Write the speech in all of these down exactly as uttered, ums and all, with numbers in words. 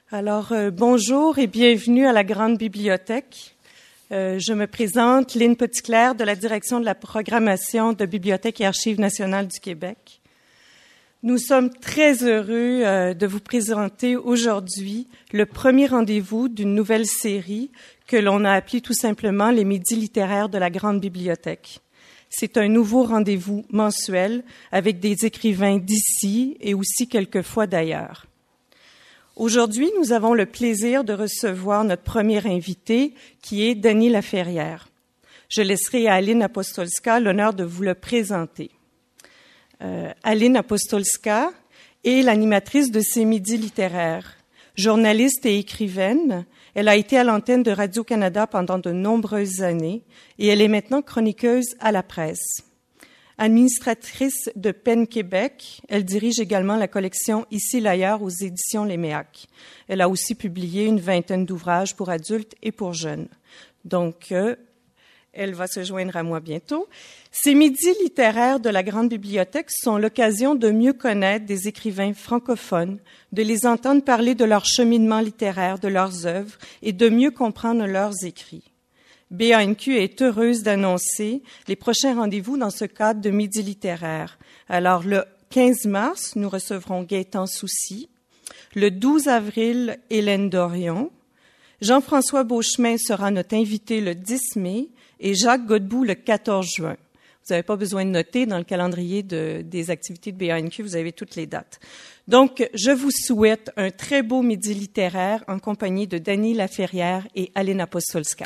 Alors, euh, bonjour et bienvenue à la Grande Bibliothèque. Euh, je me présente, Lynne Petitclerc, de la Direction de la programmation de Bibliothèque et Archives nationales du Québec. Nous sommes très heureux euh, de vous présenter aujourd'hui le premier rendez-vous d'une nouvelle série que l'on a appelée tout simplement les Midis littéraires de la Grande Bibliothèque. C'est un nouveau rendez-vous mensuel avec des écrivains d'ici et aussi quelquefois d'ailleurs. Aujourd'hui, nous avons le plaisir de recevoir notre premier invité, qui est Dany Laferrière. Je laisserai à Aline Apostolska l'honneur de vous le présenter. Euh, Aline Apostolska est l'animatrice de ces midis littéraires. Journaliste et écrivaine, elle a été à l'antenne de Radio-Canada pendant de nombreuses années et elle est maintenant chroniqueuse à la presse. Administratrice de PEN Québec, elle dirige également la collection Ici l'ailleurs aux éditions Léméac. Elle a aussi publié une vingtaine d'ouvrages pour adultes et pour jeunes. Donc, euh, elle va se joindre à moi bientôt. Ces midis littéraires de la Grande Bibliothèque sont l'occasion de mieux connaître des écrivains francophones, de les entendre parler de leur cheminement littéraire, de leurs œuvres et de mieux comprendre leurs écrits. B A N Q est heureuse d'annoncer les prochains rendez-vous dans ce cadre de Midis littéraires. Alors, le quinze mars, nous recevrons Gaëtan Soucy. Le douze avril, Hélène Dorion. Jean-François Beauchemin sera notre invité le dix mai et Jacques Godbout le quatorze juin. Vous n'avez pas besoin de noter dans le calendrier de, des activités de B A N Q, vous avez toutes les dates. Donc, je vous souhaite un très beau Midi littéraire en compagnie de Dany Laferrière et Aline Apostolska.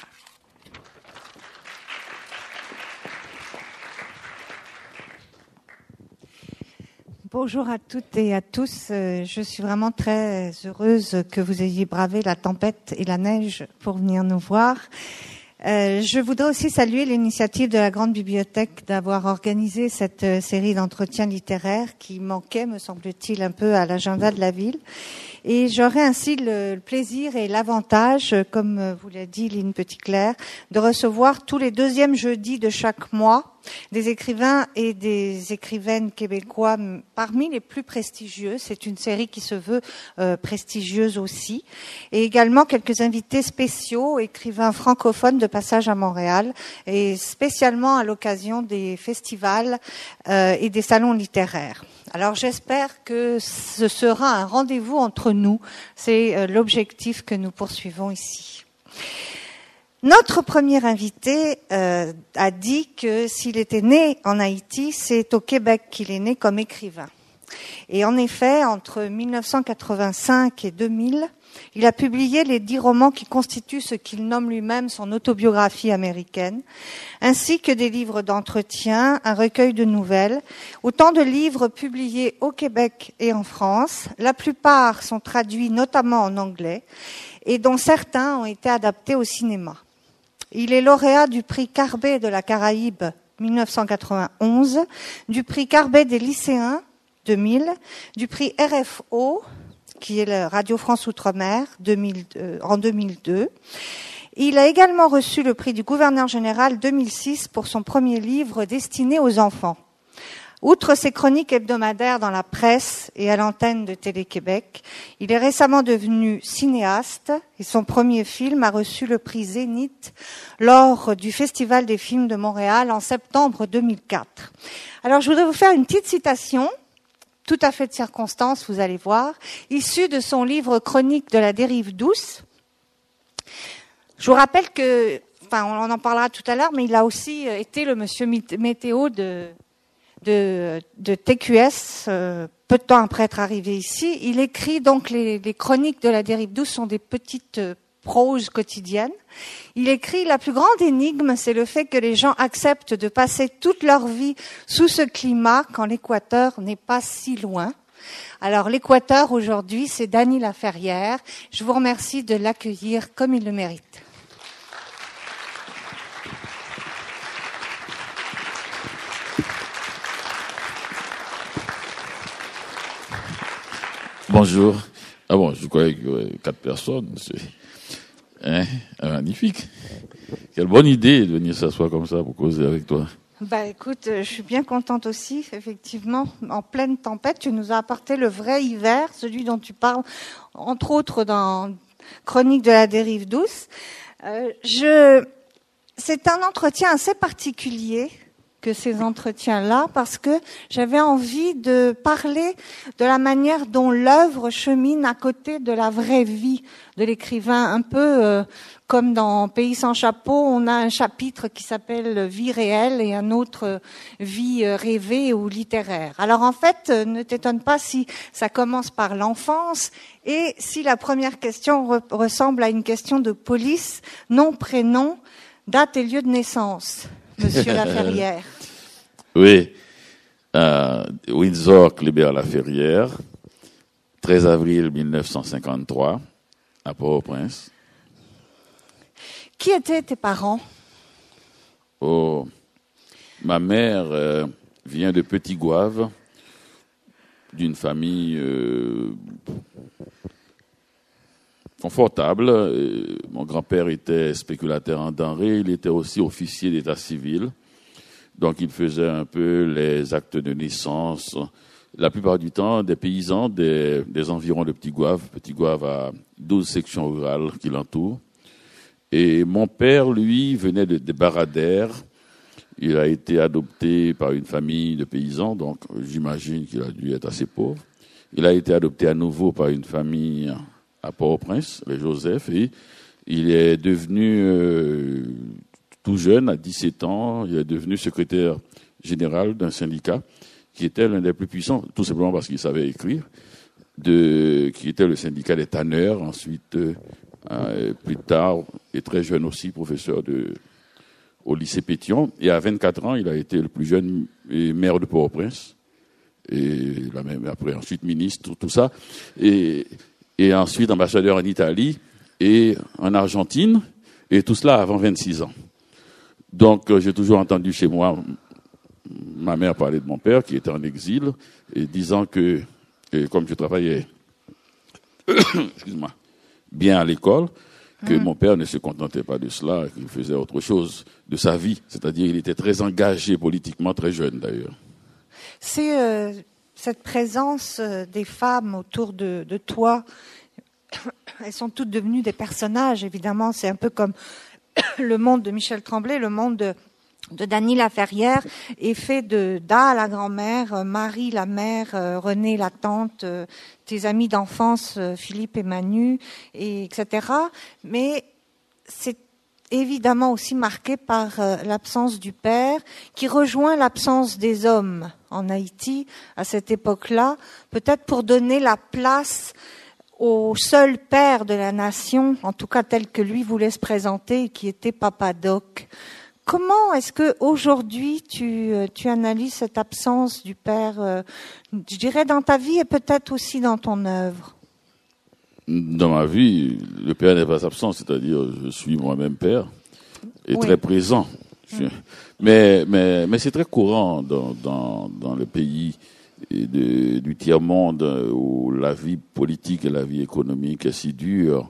Bonjour à toutes et à tous. Je suis vraiment très heureuse que vous ayez bravé la tempête et la neige pour venir nous voir. Euh, je voudrais aussi saluer l'initiative de la Grande Bibliothèque d'avoir organisé cette série d'entretiens littéraires qui manquait, me semble-t-il, un peu à l'agenda de la ville. Et j'aurai ainsi le plaisir et l'avantage, comme vous l'a dit Lynne Petitclerc, de recevoir tous les deuxièmes jeudis de chaque mois des écrivains et des écrivaines québécois parmi les plus prestigieux. C'est une série qui se veut euh, prestigieuse aussi. Et également quelques invités spéciaux, écrivains francophones de passage à Montréal, et spécialement à l'occasion des festivals euh, et des salons littéraires. Alors j'espère que ce sera un rendez-vous entre nous. C'est euh, l'objectif que nous poursuivons ici. Notre premier invité euh, a dit que s'il était né en Haïti, c'est au Québec qu'il est né comme écrivain. Et en effet, entre mille neuf cent quatre-vingt-cinq et deux mille, il a publié les dix romans qui constituent ce qu'il nomme lui-même son autobiographie américaine, ainsi que des livres d'entretien, un recueil de nouvelles, autant de livres publiés au Québec et en France. La plupart sont traduits notamment en anglais et dont certains ont été adaptés au cinéma. Il est lauréat du prix Carbet de la Caraïbe mille neuf cent quatre-vingt-onze, du prix Carbet des lycéens deux mille, du prix R F O, qui est le Radio France Outre-mer deux mille, euh, en deux mille deux. Il a également reçu le prix du gouverneur général deux mille six pour son premier livre destiné aux enfants. Outre ses chroniques hebdomadaires dans la presse et à l'antenne de Télé-Québec, il est récemment devenu cinéaste et son premier film a reçu le prix Zénith lors du Festival des films de Montréal en septembre deux mille quatre. Alors je voudrais vous faire une petite citation, tout à fait de circonstance, vous allez voir, issue de son livre Chronique de la dérive douce. Je vous rappelle que, enfin on en parlera tout à l'heure, mais il a aussi été le monsieur météo de... de, de T Q S, euh, peu de temps après être arrivé ici. Il écrit donc les, les chroniques de la dérive douce sont des petites euh, proses quotidiennes. Il écrit la plus grande énigme, c'est le fait que les gens acceptent de passer toute leur vie sous ce climat quand l'équateur n'est pas si loin. Alors l'équateur aujourd'hui, c'est Dany Laferrière. Je vous remercie de l'accueillir comme il le mérite. Bonjour. Ah bon, je croyais qu'il y aurait quatre personnes. C'est hein, magnifique. Quelle bonne idée de venir s'asseoir comme ça pour causer avec toi. Bah écoute, je suis bien contente aussi, effectivement. En pleine tempête, tu nous as apporté le vrai hiver, celui dont tu parles, entre autres dans Chronique de la dérive douce. Euh, je, c'est un entretien assez particulier que ces entretiens-là, parce que j'avais envie de parler de la manière dont l'œuvre chemine à côté de la vraie vie de l'écrivain, un peu euh, comme dans Pays sans chapeau, on a un chapitre qui s'appelle Vie réelle et un autre euh, Vie rêvée ou littéraire. Alors en fait, euh, ne t'étonne pas si ça commence par l'enfance et si la première question re- ressemble à une question de police, nom, prénom, date et lieu de naissance. Monsieur Laferrière. Oui, euh, Windsor, Kléber-Laferrière, treize avril mille neuf cent cinquante-trois, à Port-au-Prince. Qui étaient tes parents? Oh, ma mère euh, vient de Petit Gouave, d'une famille euh, confortable. Euh, mon grand-père était spéculateur en denrées, il était aussi officier d'état civil. Donc, il faisait un peu les actes de naissance, la plupart du temps, des paysans des, des environs de Petit Gouave. Petit Gouave a douze sections rurales qui l'entourent. Et mon père, lui, venait de, de Baradère. Il a été adopté par une famille de paysans, donc j'imagine qu'il a dû être assez pauvre. Il a été adopté à nouveau par une famille à Port-au-Prince, les Joseph, et il est devenu... Euh, tout jeune, à dix-sept ans, il est devenu secrétaire général d'un syndicat qui était l'un des plus puissants, tout simplement parce qu'il savait écrire, de, qui était le syndicat des tanneurs, ensuite, euh, plus tard, et très jeune aussi, professeur de, au lycée Pétion. Et à vingt-quatre ans, il a été le plus jeune maire de Port-au-Prince. Et la même, après, ensuite, ministre, tout ça. Et, et ensuite, ambassadeur en Italie et en Argentine. Et tout cela avant vingt-six ans. Donc, euh, j'ai toujours entendu chez moi ma mère parler de mon père, qui était en exil, et disant que, et comme je travaillais excuse-moi, bien à l'école, que mmh. mon père ne se contentait pas de cela, qu'il faisait autre chose de sa vie. C'est-à-dire qu'il était très engagé politiquement, très jeune d'ailleurs. C'est euh, cette présence euh, des femmes autour de, de toi. Elles sont toutes devenues des personnages, évidemment. C'est un peu comme le monde de Michel Tremblay, le monde de, de Dany Laferrière est fait de Da, la grand-mère, Marie, la mère, René, la tante, tes amis d'enfance, Philippe et Manu, et etc. Mais c'est évidemment aussi marqué par l'absence du père, qui rejoint l'absence des hommes en Haïti à cette époque-là, peut-être pour donner la place au seul père de la nation, en tout cas tel que lui voulait se présenter, qui était Papa Doc. Comment est-ce que aujourd'hui tu, tu analyses cette absence du père, euh, je dirais dans ta vie et peut-être aussi dans ton œuvre? Dans ma vie, le père n'est pas absent, c'est-à-dire je suis moi-même père et oui. très présent. Je, mais mais mais c'est très courant dans dans dans le pays et de, du tiers-monde où la vie politique et la vie économique est si dure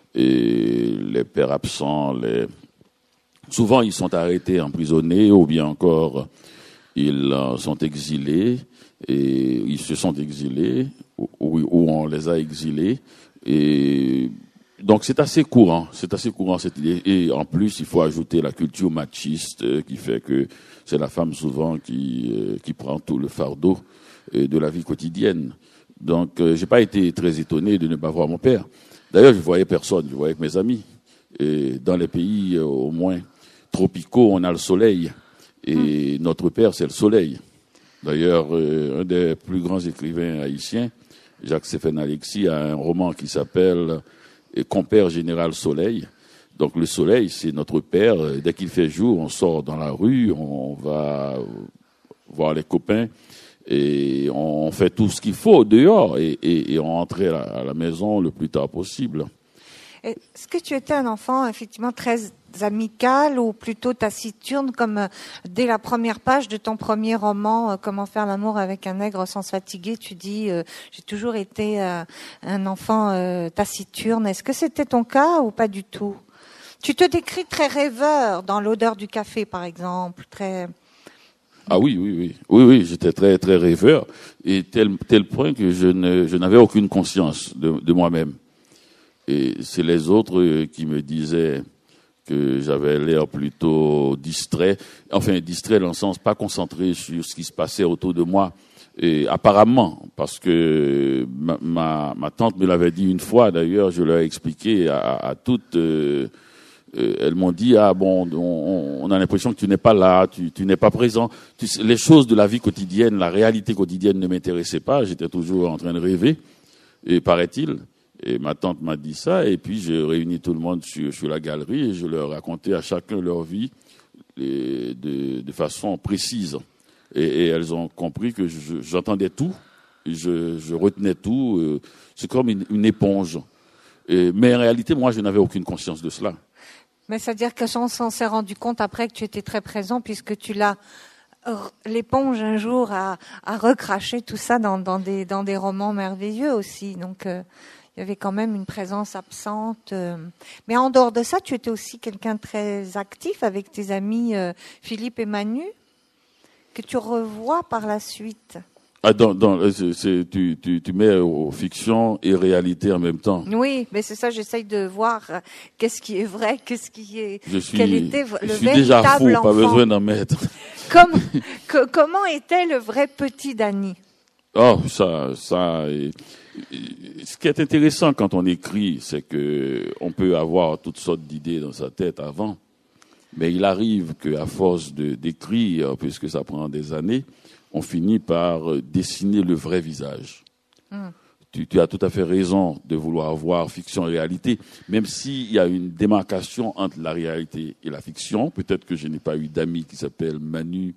et les pères absents, les... souvent ils sont arrêtés, emprisonnés ou bien encore ils sont exilés et ils se sont exilés ou, ou on les a exilés et donc c'est assez courant, c'est assez courant cette idée et en plus il faut ajouter la culture machiste qui fait que c'est la femme souvent qui qui prend tout le fardeau de la vie quotidienne. Donc, euh, j'ai pas été très étonné de ne pas voir mon père. D'ailleurs, je voyais personne, je voyais que mes amis. Et dans les pays, euh, au moins, tropicaux, on a le soleil. Et mmh. notre père, c'est le soleil. D'ailleurs, euh, un des plus grands écrivains haïtiens, Jacques-Séphane Alexis, a un roman qui s'appelle « Compère général soleil ». Donc, le soleil, c'est notre père. Dès qu'il fait jour, on sort dans la rue, on va voir les copains. Et on fait tout ce qu'il faut dehors et, et, et on rentrait à la maison le plus tard possible. Est-ce que tu étais un enfant effectivement très amical ou plutôt taciturne, comme dès la première page de ton premier roman, Comment faire l'amour avec un nègre sans se fatiguer, tu dis euh, j'ai toujours été euh, un enfant euh, taciturne. Est-ce que c'était ton cas ou pas du tout? Tu te décris très rêveur dans L'odeur du café, par exemple, très Ah oui, oui, oui, oui, oui, j'étais très, très rêveur, et tel, tel point que je ne, je n'avais aucune conscience de, de moi-même. Et c'est les autres qui me disaient que j'avais l'air plutôt distrait, enfin distrait dans le sens pas concentré sur ce qui se passait autour de moi. Et apparemment, parce que ma, ma, ma tante me l'avait dit une fois, d'ailleurs, je leur ai expliqué à, à, à toutes, euh, euh, elles m'ont dit, ah bon, on, on a l'impression que tu n'es pas là, tu, tu n'es pas présent. Tu, les choses de la vie quotidienne, la réalité quotidienne ne m'intéressait pas, j'étais toujours en train de rêver, et paraît-il. Et ma tante m'a dit ça, et puis j'ai réuni tout le monde sur, sur la galerie, et je leur racontais à chacun leur vie et de, de façon précise. Et, et elles ont compris que je, j'entendais tout, je, je retenais tout. Euh, c'est comme une, une éponge. Et, mais en réalité, moi, je n'avais aucune conscience de cela. Mais c'est-à-dire que on s'en s'est rendu compte après que tu étais très présent, puisque tu l'as l'éponge un jour a, a recraché tout ça dans, dans des dans des romans merveilleux aussi. Donc euh, il y avait quand même une présence absente. Euh. Mais en dehors de ça, tu étais aussi quelqu'un de très actif avec tes amis euh, Philippe et Manu, que tu revois par la suite. Ah, dans, dans, c'est, c'est, tu, tu, tu mets euh, fiction et réalité en même temps. Oui, mais c'est ça, j'essaye de voir euh, qu'est-ce qui est vrai, qu'est-ce qui est... Je suis, quel était le je suis déjà fou, enfant. Pas besoin d'en mettre. Comme, que, comment était le vrai petit Danny? Oh, ça, ça... Et, et, ce qui est intéressant quand on écrit, c'est que on peut avoir toutes sortes d'idées dans sa tête avant. Mais il arrive qu'à force de, d'écrire, puisque ça prend des années, on finit par dessiner le vrai visage. Mm. Tu, tu as tout à fait raison de vouloir voir fiction et réalité, même s'il y a une démarcation entre la réalité et la fiction. Peut-être que je n'ai pas eu d'amis qui s'appellent Manu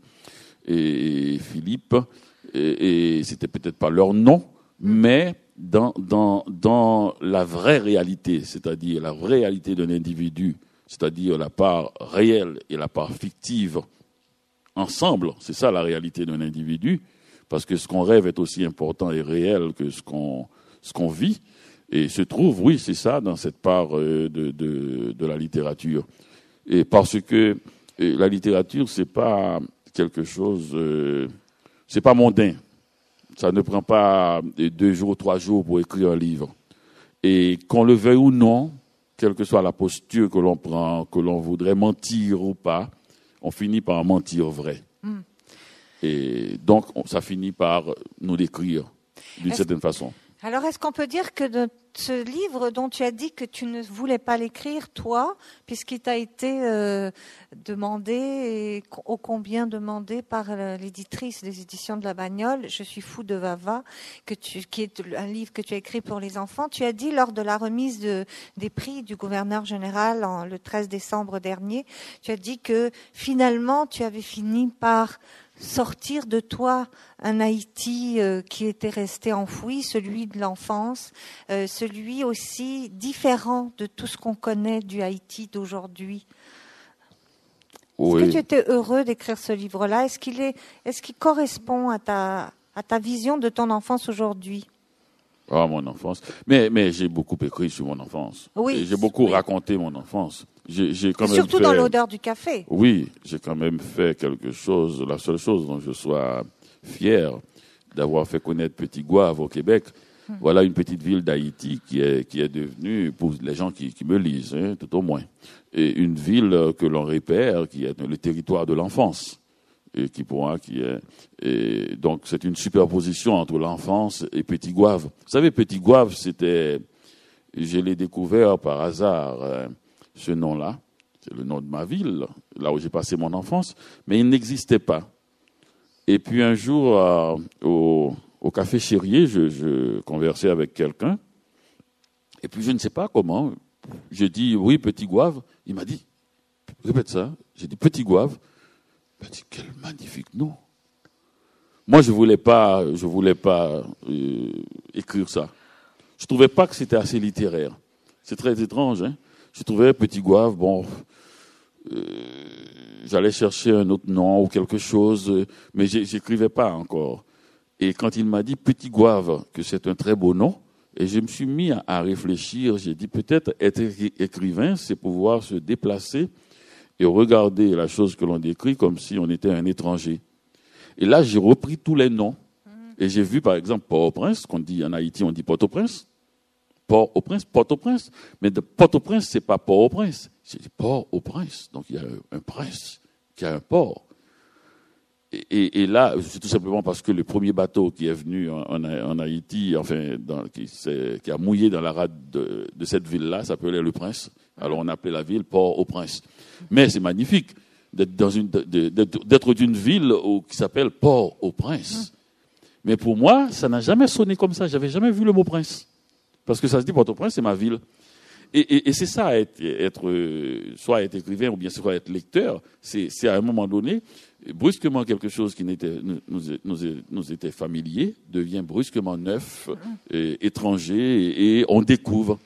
et Philippe, et, et c'était peut-être pas leur nom, mais dans, dans, dans la vraie réalité, c'est-à-dire la vraie réalité d'un individu, c'est-à-dire la part réelle et la part fictive ensemble, c'est ça la réalité d'un individu, parce que ce qu'on rêve est aussi important et réel que ce qu'on, ce qu'on vit, et se trouve, oui, c'est ça, dans cette part de, de, de la littérature. Et parce que la littérature, c'est pas quelque chose, euh, c'est pas mondain. Ça ne prend pas deux jours, trois jours pour écrire un livre. Et qu'on le veuille ou non, quelle que soit la posture que l'on prend, que l'on voudrait mentir ou pas, on finit par mentir vrai. Mm. Et donc, on, ça finit par nous décrire d'une est-ce, certaine façon. Alors, est-ce qu'on peut dire que de ce livre dont tu as dit que tu ne voulais pas l'écrire, toi, puisqu'il t'a été euh, demandé, et ô combien demandé par l'éditrice des éditions de la Bagnole, Je suis fou de Vava, que tu, qui est un livre que tu as écrit pour les enfants, tu as dit lors de la remise de, des prix du gouverneur général en, le treize décembre dernier, tu as dit que finalement tu avais fini par sortir de toi un Haïti euh, qui était resté enfoui, celui de l'enfance, euh, celui aussi différent de tout ce qu'on connaît du Haïti d'aujourd'hui. Oui. Est-ce que tu étais heureux d'écrire ce livre-là? Est-ce qu'il est, est-ce qu'il correspond à ta, à ta vision de ton enfance aujourd'hui? Ah, mon enfance. Mais, mais j'ai beaucoup écrit sur mon enfance. Oui. Et j'ai beaucoup oui. raconté mon enfance. J'ai, j'ai quand même Surtout fait... dans l'odeur du café. Oui, j'ai quand même fait quelque chose, la seule chose dont je sois fier, d'avoir fait connaître Petit Goave au Québec. Hum. Voilà une petite ville d'Haïti qui est, qui est devenue, pour les gens qui, qui me lisent, hein, tout au moins, et une ville que l'on répère, qui est le territoire de l'enfance. Et qui pour moi, qui est, et donc c'est une superposition entre l'enfance et Petit Goave. Vous savez, Petit Goave, c'était, je l'ai découvert par hasard, euh, ce nom-là, c'est le nom de ma ville, là où j'ai passé mon enfance, mais il n'existait pas. Et puis un jour, euh, au, au Café Chérier, je, je conversais avec quelqu'un, et puis je ne sais pas comment, je dis oui, Petit Goave, il m'a dit, répète ça, j'ai dit Petit Goave. Il m'a dit, quel magnifique nom. Moi, je voulais pas, je voulais pas euh, écrire ça. Je trouvais pas que c'était assez littéraire. C'est très étrange, hein. Je trouvais Petit Goave, bon, euh, j'allais chercher un autre nom ou quelque chose, euh, mais j'écrivais pas encore. Et quand il m'a dit Petit Goave, que c'est un très beau nom, et je me suis mis à, à réfléchir, j'ai dit peut-être être écrivain, c'est pouvoir se déplacer et regarder la chose que l'on décrit comme si on était un étranger. Et là, j'ai repris tous les noms. Et j'ai vu, par exemple, Port-au-Prince, qu'on dit en Haïti, on dit Port-au-Prince. Port-au-Prince, Port-au-Prince. Mais de Port-au-Prince, c'est pas Port-au-Prince. C'est Port-au-Prince. Donc, il y a un prince qui a un port. Et, et, et là, c'est tout simplement parce que le premier bateau qui est venu en, en, en Haïti, enfin, dans, qui, qui a mouillé dans la rade de, de cette ville-là, s'appelait le Prince. Alors, on appelait la ville Port-au-Prince. Mais c'est magnifique d'être dans une, d'être, d'être d'une ville où, qui s'appelle Port-au-Prince. Mais pour moi, ça n'a jamais sonné comme ça. J'avais jamais vu le mot prince. Parce que ça se dit Port-au-Prince, c'est ma ville. Et, et, et c'est ça, être, être, soit être écrivain ou bien soit être lecteur, c'est, c'est à un moment donné, brusquement quelque chose qui n'était, nous, nous, nous était familier devient brusquement neuf, et, étranger, et, et on découvre.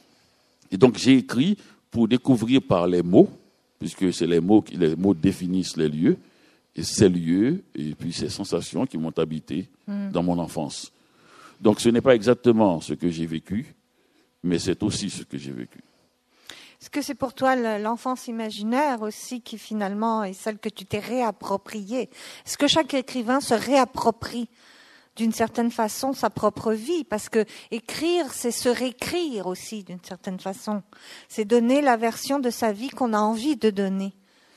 Et donc j'ai écrit pour découvrir par les mots, puisque c'est les mots qui les mots définissent les lieux, et ces lieux, et puis ces sensations qui m'ont habité mmh. dans mon enfance. Donc ce n'est pas exactement ce que j'ai vécu, mais c'est aussi ce que j'ai vécu. Est-ce que c'est pour toi l'enfance imaginaire aussi qui finalement est celle que tu t'es réappropriée? Est-ce que chaque écrivain se réapproprie d'une certaine façon sa propre vie? Parce que écrire, c'est se réécrire aussi d'une certaine façon. C'est donner la version de sa vie qu'on a envie de donner.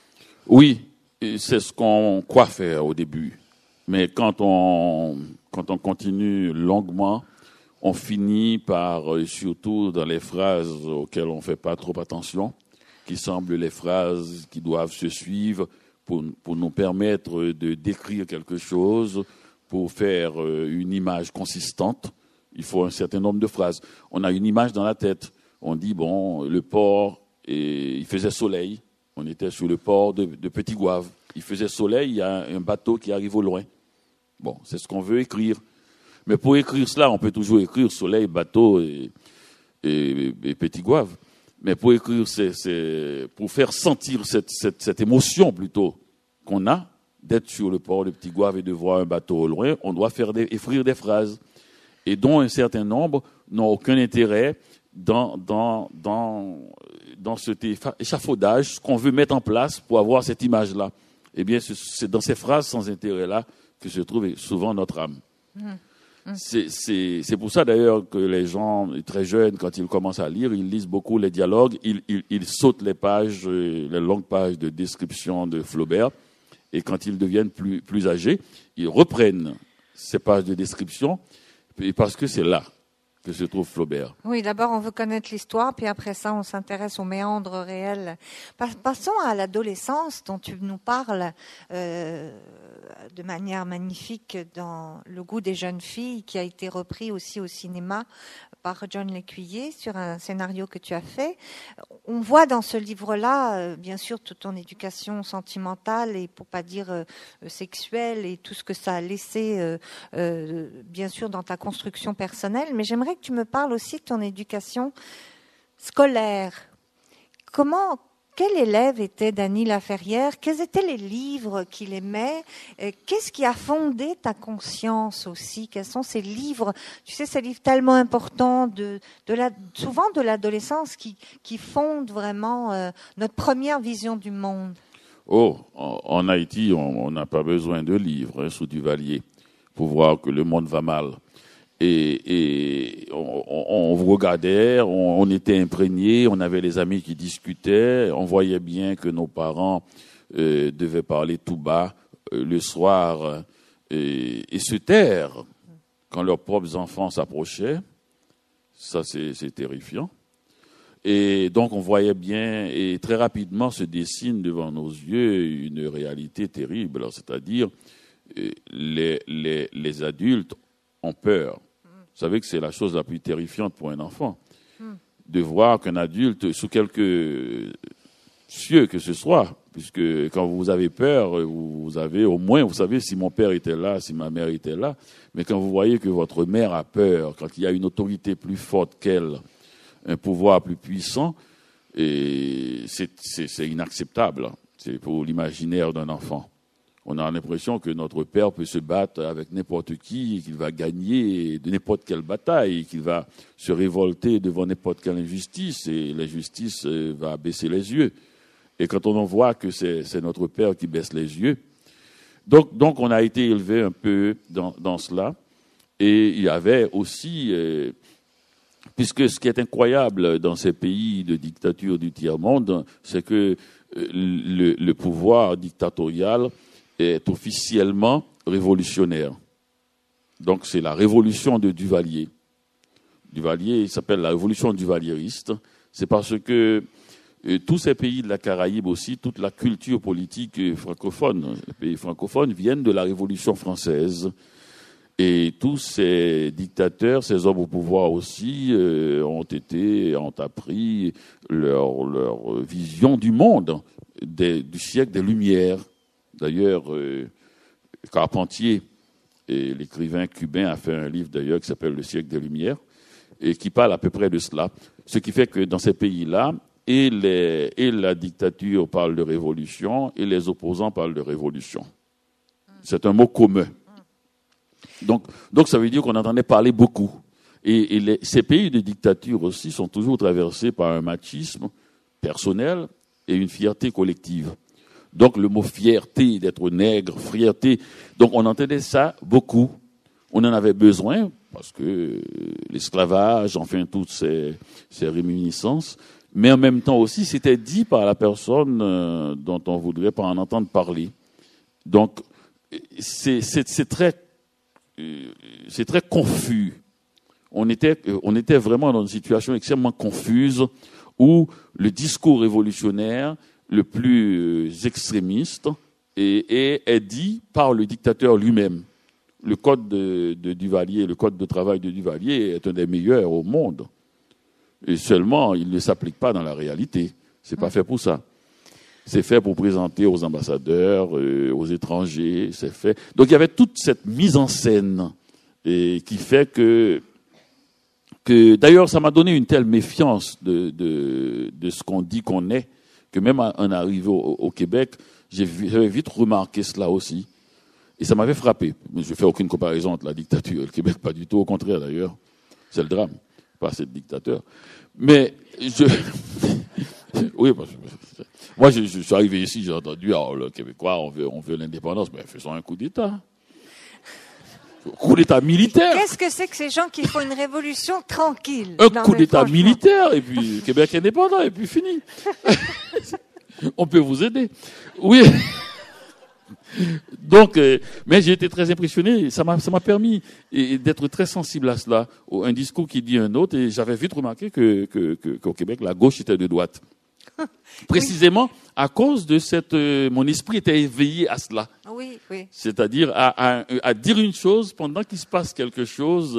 Oui, c'est ce qu'on croit faire au début. Mais quand on, quand on continue longuement, on finit par, surtout dans les phrases auxquelles on ne fait pas trop attention, qui semblent les phrases qui doivent se suivre pour, pour nous permettre de décrire quelque chose, pour faire une image consistante. Il faut un certain nombre de phrases. On a une image dans la tête. On dit, bon, le port, et il faisait soleil. On était sur le port de, de Petit Goâve. Il faisait soleil, il y a un bateau qui arrive au loin. Bon, c'est ce qu'on veut écrire. Mais pour écrire cela, on peut toujours écrire soleil, bateau et, et, et Petit Goâve. Mais pour écrire, c'est, c'est pour faire sentir cette, cette, cette émotion plutôt qu'on a d'être sur le port de Petit Goâve et de voir un bateau au loin, on doit faire des, écrire des phrases, et dont un certain nombre n'ont aucun intérêt dans, dans, dans, dans cet échafaudage qu'on veut mettre en place pour avoir cette image-là. Eh bien, c'est dans ces phrases sans intérêt-là que se trouve souvent notre âme. Mmh. Mmh. C'est, c'est, c'est pour ça d'ailleurs que les gens très jeunes, quand ils commencent à lire, ils lisent beaucoup les dialogues, ils, ils, ils sautent les pages, les longues pages de description de Flaubert, et quand ils deviennent plus, plus âgés, ils reprennent ces pages de description, parce que c'est là que se trouve Flaubert. Oui, d'abord on veut connaître l'histoire, puis après ça on s'intéresse aux méandres réels. Passons à l'adolescence dont tu nous parles euh, de manière magnifique dans Le goût des jeunes filles, qui a été repris aussi au cinéma par John L'Écuyer sur un scénario que tu as fait. On voit dans ce livre-là, euh, bien sûr, toute ton éducation sentimentale et pour pas dire euh, sexuelle et tout ce que ça a laissé, euh, euh, bien sûr, dans ta construction personnelle. Mais j'aimerais que tu me parles aussi de ton éducation scolaire. Comment, quel élève était Dany Laferrière? Quels étaient les livres qu'il aimait? Qu'est-ce qui a fondé ta conscience aussi? Quels sont ces livres, tu sais, ces livres tellement importants, de, de la, souvent de l'adolescence, qui, qui fondent vraiment euh, notre première vision du monde? Oh, en, en Haïti, on n'a pas besoin de livres, hein, sous Duvalier, pour voir que le monde va mal. Et, et on, on, on vous regardait, on, on était imprégnés, on avait les amis qui discutaient, on voyait bien que nos parents euh, devaient parler tout bas euh, le soir euh, et se taire quand leurs propres enfants s'approchaient. Ça, c'est, c'est terrifiant. Et donc, on voyait bien, et très rapidement se dessine devant nos yeux une réalité terrible. Alors, c'est-à-dire, euh, les, les, les adultes ont peur. Vous savez que c'est la chose la plus terrifiante pour un enfant, mm. de voir qu'un adulte, sous quelque cieux que ce soit, puisque quand vous avez peur, vous avez au moins, vous savez, si mon père était là, si ma mère était là, mais quand vous voyez que votre mère a peur, quand il y a une autorité plus forte qu'elle, un pouvoir plus puissant, et c'est, c'est, c'est inacceptable. C'est pour l'imaginaire d'un enfant. On a l'impression que notre père peut se battre avec n'importe qui, qu'il va gagner de n'importe quelle bataille, qu'il va se révolter devant n'importe quelle injustice, et l'injustice va baisser les yeux. Et quand on en voit que c'est, c'est notre père qui baisse les yeux, Donc, donc, on a été élevé un peu dans, dans cela. Et il y avait aussi, euh, puisque ce qui est incroyable dans ces pays de dictature du tiers-monde, c'est que euh, le, le pouvoir dictatorial est officiellement révolutionnaire. Donc, c'est la révolution de Duvalier. Duvalier, il s'appelle la révolution duvaliériste. C'est parce que euh, tous ces pays de la Caraïbe aussi, toute la culture politique francophone, les pays francophones viennent de la Révolution française. Et tous ces dictateurs, ces hommes au pouvoir aussi, euh, ont été, ont appris leur, leur vision du monde, des, du siècle des Lumières. D'ailleurs, euh, Carpentier, et l'écrivain cubain, a fait un livre d'ailleurs qui s'appelle Le siècle des Lumières, et qui parle à peu près de cela. Ce qui fait que dans ces pays-là, et, les, et la dictature parle de révolution, et les opposants parlent de révolution. C'est un mot commun. Donc, donc ça veut dire qu'on entendait parler beaucoup. Et, et les, ces pays de dictature aussi sont toujours traversés par un machisme personnel et une fierté collective. Donc le mot fierté d'être nègre, fierté, donc on entendait ça beaucoup. On en avait besoin parce que l'esclavage, enfin toutes ces, ces réminiscences, mais en même temps aussi c'était dit par la personne euh, dont on voudrait pas en entendre parler. Donc c'est, c'est, c'est très c'est très confus. On était, on était vraiment dans une situation extrêmement confuse où le discours révolutionnaire le plus extrémiste est, est, est dit par le dictateur lui-même. Le code de, de Duvalier, le code de travail de Duvalier est un des meilleurs au monde. Et seulement, il ne s'applique pas dans la réalité. C'est pas fait pour ça. C'est fait pour présenter aux ambassadeurs, euh, aux étrangers, c'est fait. Donc il y avait toute cette mise en scène et qui fait que, que d'ailleurs ça m'a donné une telle méfiance de, de, de ce qu'on dit qu'on est, que même en arrivant au, au Québec, j'ai, j'avais vite remarqué cela aussi. Et ça m'avait frappé. Mais je ne fais aucune comparaison entre la dictature et le Québec, pas du tout, au contraire d'ailleurs. C'est le drame, pas cette dictature. Mais je... oui, parce que... Moi, je, je suis arrivé ici, j'ai entendu, alors, le Québécois, on veut, on veut l'indépendance, mais faisons un coup d'État. Coup d'État militaire. Qu'est-ce que c'est que ces gens qui font une révolution tranquille? Un coup d'État militaire, et puis Québec indépendant, et puis fini. On peut vous aider. Oui. Donc, euh, mais j'ai été très impressionné. Ça m'a, ça m'a permis et, d'être très sensible à cela. Un discours qui dit un autre, et j'avais vite remarqué que, que, que, qu'au Québec, la gauche était de droite. Précisément oui. À cause de cette... Euh, mon esprit était éveillé à cela. Oui, oui. C'est-à-dire à, à, à dire une chose pendant qu'il se passe quelque chose.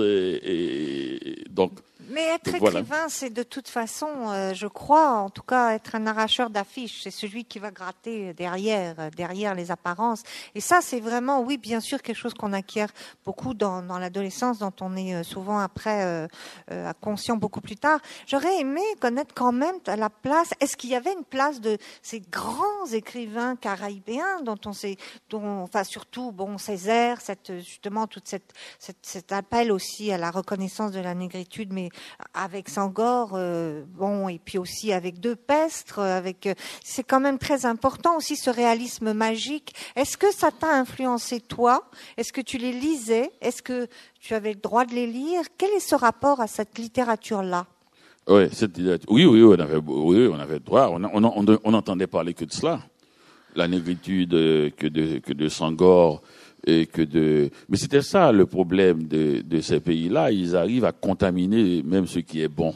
Et, et donc... Mais être donc, écrivain, voilà. C'est de toute façon, euh, je crois, en tout cas, être un arracheur d'affiches. C'est celui qui va gratter derrière, derrière les apparences. Et ça, c'est vraiment, oui, bien sûr, quelque chose qu'on acquiert beaucoup dans, dans l'adolescence, dont on est souvent après euh, euh, conscient beaucoup plus tard. J'aurais aimé connaître quand même la place. Est-ce qu'il y avait une place de ces grands écrivains caraïbéens dont on sait, dont, enfin, surtout, bon, Césaire, cette, justement, toute cette, cette, cet appel aussi à la reconnaissance de la négritude, mais avec Senghor, euh, bon, et puis aussi avec De Pestre, avec, euh, c'est quand même très important aussi ce réalisme magique. Est-ce que ça t'a influencé toi? Est-ce que tu les lisais? Est-ce que tu avais le droit de les lire? Quel est ce rapport à cette littérature-là? Oui, cette, oui, oui, on avait, oui, on avait le droit. On, on, on, on entendait parler que de cela, la négritude que de, que de Senghor. Et que de, mais c'était ça le problème de, de ces pays-là. Ils arrivent à contaminer même ce qui est bon.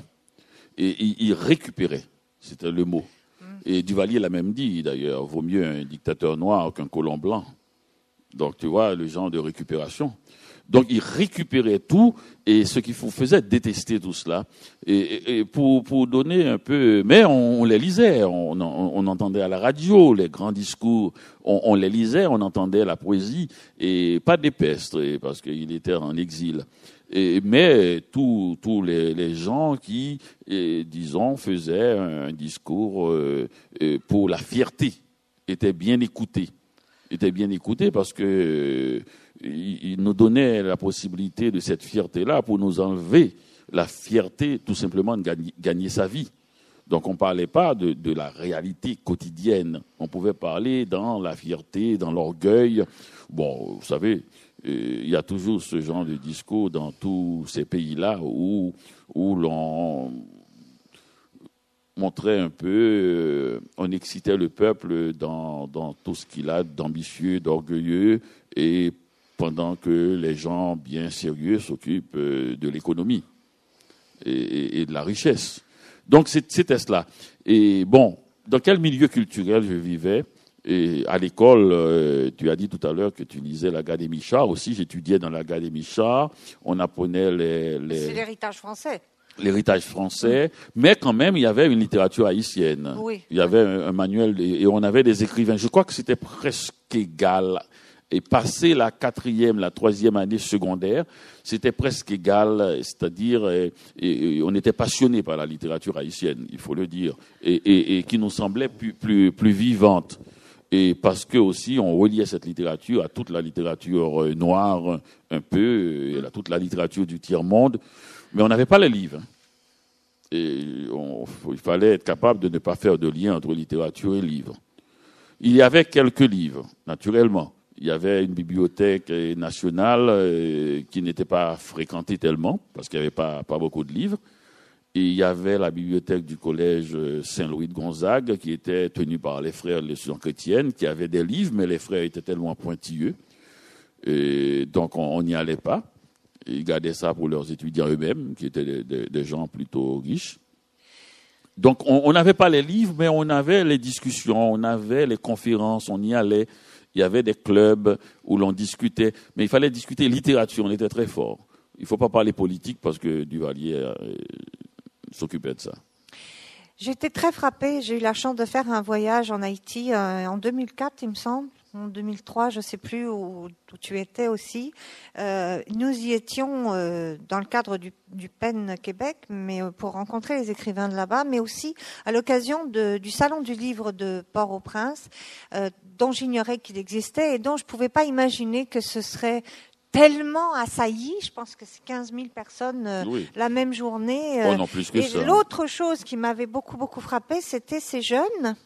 Et ils, ils récupéraient. C'était le mot. Mm. Et Duvalier l'a même dit d'ailleurs. Vaut mieux un dictateur noir qu'un colon blanc. Donc tu vois le genre de récupération. Donc ils récupéraient tout et ce qu'il faisait détester tout cela. Et, et, et pour, pour donner un peu, mais on, on les lisait, on, on, on entendait à la radio les grands discours, on, on les lisait, on entendait la poésie et pas De Pestre parce qu'il était en exil. Et, mais tous tous les, les gens qui, et, disons, faisaient un discours euh, pour la fierté étaient bien écoutés, étaient bien écoutés parce que euh, il nous donnait la possibilité de cette fierté-là pour nous enlever la fierté tout simplement de gagner, gagner sa vie. Donc on ne parlait pas de, de la réalité quotidienne. On pouvait parler dans la fierté, dans l'orgueil. Bon, vous savez, euh, il y a toujours ce genre de discours dans tous ces pays-là où, où l'on montrait un peu, euh, on excitait le peuple dans, dans tout ce qu'il a d'ambitieux, d'orgueilleux, et pendant que les gens bien sérieux s'occupent euh, de l'économie et, et, et de la richesse. Donc c'était cela. Et bon, dans quel milieu culturel je vivais? Et à l'école, euh, tu as dit tout à l'heure que tu lisais l'Académie Char aussi. J'étudiais dans l'Académie Char. On apprenait les... les... C'est l'héritage français. L'héritage français, mais quand même, il y avait une littérature haïtienne. Oui. Il y avait un, un manuel et on avait des écrivains. Je crois que c'était presque égal. Et passer la quatrième, la troisième année secondaire, c'était presque égal, c'est-à-dire et, et, et on était passionné par la littérature haïtienne, il faut le dire, et, et, et qui nous semblait plus, plus, plus vivante. Et parce que aussi on reliait cette littérature à toute la littérature noire, un peu, et à toute la littérature du tiers-monde, mais on n'avait pas les livres. Et on, il fallait être capable de ne pas faire de lien entre littérature et livres. Il y avait quelques livres, naturellement. Il y avait une bibliothèque nationale euh, qui n'était pas fréquentée tellement, parce qu'il n'y avait pas, pas beaucoup de livres. Et il y avait la bibliothèque du collège Saint-Louis de Gonzague, qui était tenue par les frères de l'étudiant chrétienne, qui avaient des livres, mais les frères étaient tellement pointilleux. Et donc on n'y allait pas. Ils gardaient ça pour leurs étudiants eux-mêmes, qui étaient des, des, des gens plutôt riches. Donc on n'avait pas les livres, mais on avait les discussions, on avait les conférences, on y allait. Il y avait des clubs où l'on discutait, mais il fallait discuter littérature, on était très fort. Il ne faut pas parler politique parce que Duvalier euh, s'occupait de ça. J'étais très frappée, j'ai eu la chance de faire un voyage en Haïti euh, en deux mille quatre, il me semble, en deux mille trois, je ne sais plus où, où tu étais aussi. Euh, nous y étions euh, dans le cadre du, du P E N Québec, mais euh, pour rencontrer les écrivains de là-bas, mais aussi à l'occasion de, du Salon du Livre de Port-au-Prince, euh, dont j'ignorais qu'il existait et dont je ne pouvais pas imaginer que ce serait tellement assailli. Je pense que c'est quinze mille personnes euh, Oui. la même journée. Oh non, plus que et ça. l'autre chose qui m'avait beaucoup, beaucoup frappée, c'était ces jeunes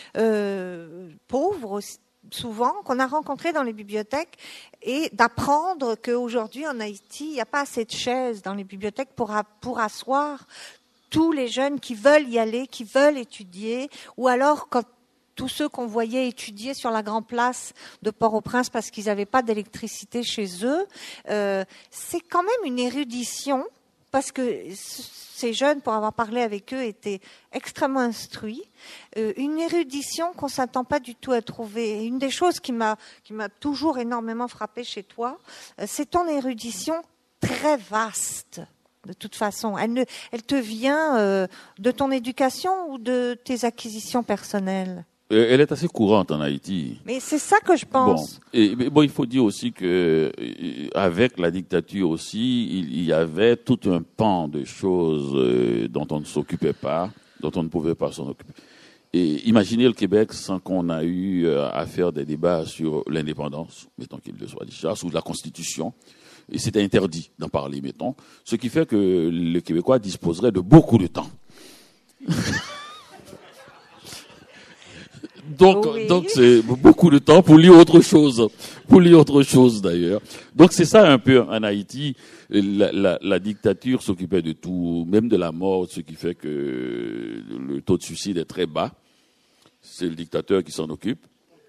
euh, pauvres aussi, souvent, qu'on a rencontrés dans les bibliothèques, et d'apprendre qu'aujourd'hui en Haïti, il n'y a pas assez de chaises dans les bibliothèques pour, pour asseoir tous les jeunes qui veulent y aller, qui veulent étudier, ou alors quand tous ceux qu'on voyait étudier sur la grande place de Port-au-Prince parce qu'ils n'avaient pas d'électricité chez eux, euh, c'est quand même une érudition, parce que ces jeunes, pour avoir parlé avec eux, étaient extrêmement instruits. Euh, une érudition qu'on ne s'attend pas du tout à trouver. Et une des choses qui m'a, qui m'a toujours énormément frappée chez toi, euh, c'est ton érudition très vaste. De toute façon, elle, ne, elle te vient euh, de ton éducation ou de tes acquisitions personnelles? Elle est assez courante en Haïti. Mais c'est ça que je pense. Bon, et, mais bon, il faut dire aussi que avec la dictature aussi, il, il y avait tout un pan de choses euh, dont on ne s'occupait pas, dont on ne pouvait pas s'en occuper. Et imaginez le Québec sans qu'on a eu euh, à faire des débats sur l'indépendance, mettons qu'il le soit déjà, sous la Constitution. Et c'était interdit d'en parler, mettons. Ce qui fait que le Québécois disposerait de beaucoup de temps. Donc, oui. donc c'est beaucoup de temps pour lire autre chose, pour lire autre chose d'ailleurs. Donc c'est ça un peu en Haïti, la, la, la dictature s'occupait de tout, même de la mort, ce qui fait que le taux de suicide est très bas. C'est le dictateur qui s'en occupe.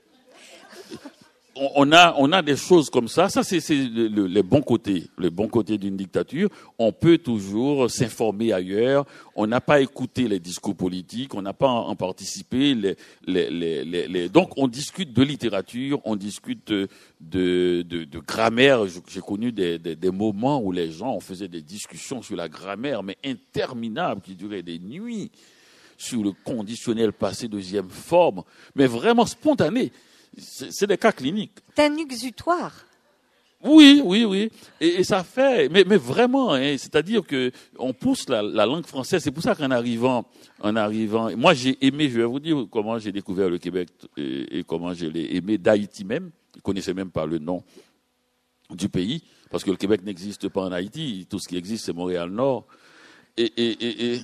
On a, on a des choses comme ça. Ça, c'est, c'est le, le, les bons côtés, les bons côtés d'une dictature. On peut toujours s'informer ailleurs. On n'a pas écouté les discours politiques. On n'a pas en, en participé. Les, les, les, les, les... Donc, on discute de littérature. On discute de, de, de, de grammaire. J'ai connu des, des, des moments où les gens, on faisait des discussions sur la grammaire, mais interminables, qui duraient des nuits, sur le conditionnel passé deuxième forme, mais vraiment spontané. C'est, c'est des cas cliniques. C'est un exutoire. Oui, oui, oui. Et, et ça fait, mais, mais vraiment, hein, c'est-à-dire que on pousse la, la langue française. C'est pour ça qu'en arrivant, en arrivant, moi j'ai aimé. Je vais vous dire comment j'ai découvert le Québec et, et comment je l'ai aimé d'Haïti même. Je connaissais même pas le nom du pays parce que le Québec n'existe pas en Haïti. Tout ce qui existe, c'est Montréal-Nord. Et, et, et, et,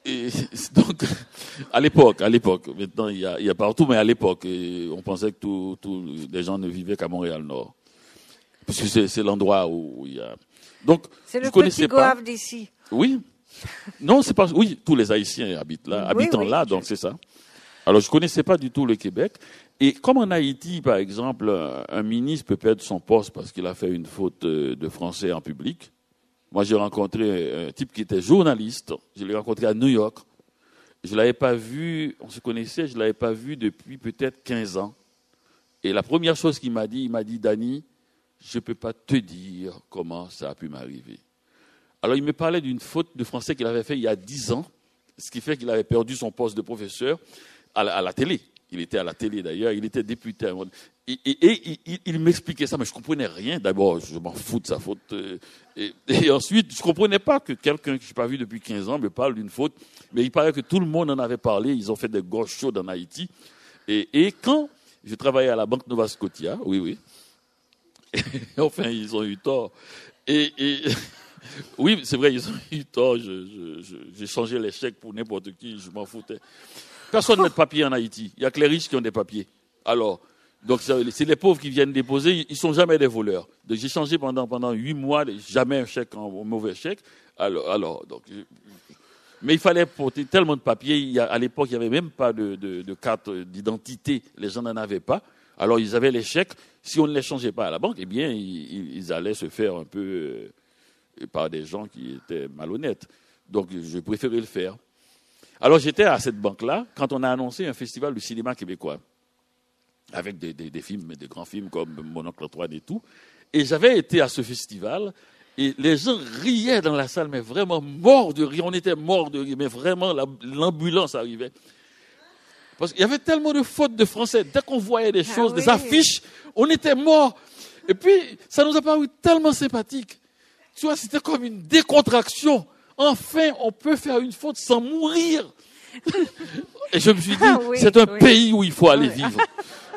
et donc, à l'époque, à l'époque, maintenant il y a, il y a partout, mais à l'époque, on pensait que tous les gens ne vivaient qu'à Montréal-Nord. Parce que c'est, c'est l'endroit où il y a... Donc, c'est le petit Goave d'ici. Oui. Non, c'est pas... Oui, tous les Haïtiens habitent là, oui, habitant oui, là, je... donc c'est ça. Alors, je connaissais pas du tout le Québec. Et comme en Haïti, par exemple, un ministre peut perdre son poste parce qu'il a fait une faute de français en public. Moi, j'ai rencontré un type qui était journaliste. Je l'ai rencontré à New York. Je l'avais pas vu, on se connaissait, je l'avais pas vu depuis peut-être quinze ans. Et la première chose qu'il m'a dit, il m'a dit, Danny, je peux pas te dire comment ça a pu m'arriver. Alors, il me parlait d'une faute de français qu'il avait fait il y a dix ans, ce qui fait qu'il avait perdu son poste de professeur à la, à la télé. Il était à la télé d'ailleurs, il était député. Et, et, et il, il m'expliquait ça, mais je ne comprenais rien. D'abord, je m'en fous de sa faute. Et, et ensuite, je ne comprenais pas que quelqu'un que je n'ai pas vu depuis quinze ans me parle d'une faute. Mais il paraît que tout le monde en avait parlé. Ils ont fait des gauches chaudes en Haïti. Et, et quand je travaillais à la Banque Nova Scotia, oui, oui, et, enfin, ils ont eu tort. Et, et oui, c'est vrai, ils ont eu tort. Je, je, je, j'ai changé les chèques pour n'importe qui, je m'en foutais. Personne n'a de papier en Haïti. Il n'y a que les riches qui ont des papiers. Alors, donc c'est les pauvres qui viennent déposer, ils ne sont jamais des voleurs. Donc j'ai changé pendant pendant huit mois, jamais un chèque en mauvais chèque. Alors, alors donc, mais il fallait porter tellement de papiers. Il y a, à l'époque, il n'y avait même pas de, de, de carte d'identité. Les gens n'en avaient pas. Alors ils avaient les chèques. Si on ne les changeait pas à la banque, eh bien, ils, ils allaient se faire un peu euh, par des gens qui étaient malhonnêtes. Donc je préférais le faire. Alors j'étais à cette banque-là quand on a annoncé un festival du cinéma québécois avec des, des, des films, des grands films comme Mon oncle Antoine et tout. Et j'avais été à ce festival et les gens riaient dans la salle, mais vraiment morts de rire. On était morts de rire, mais vraiment la, l'ambulance arrivait. Parce qu'il y avait tellement de fautes de français. Dès qu'on voyait des choses, ah oui. des affiches, on était morts. Et puis ça nous a paru tellement sympathique. Tu vois, c'était comme une décontraction. Enfin, on peut faire une faute sans mourir. Et je me suis dit, ah oui, c'est un oui. pays où il faut aller oui. vivre.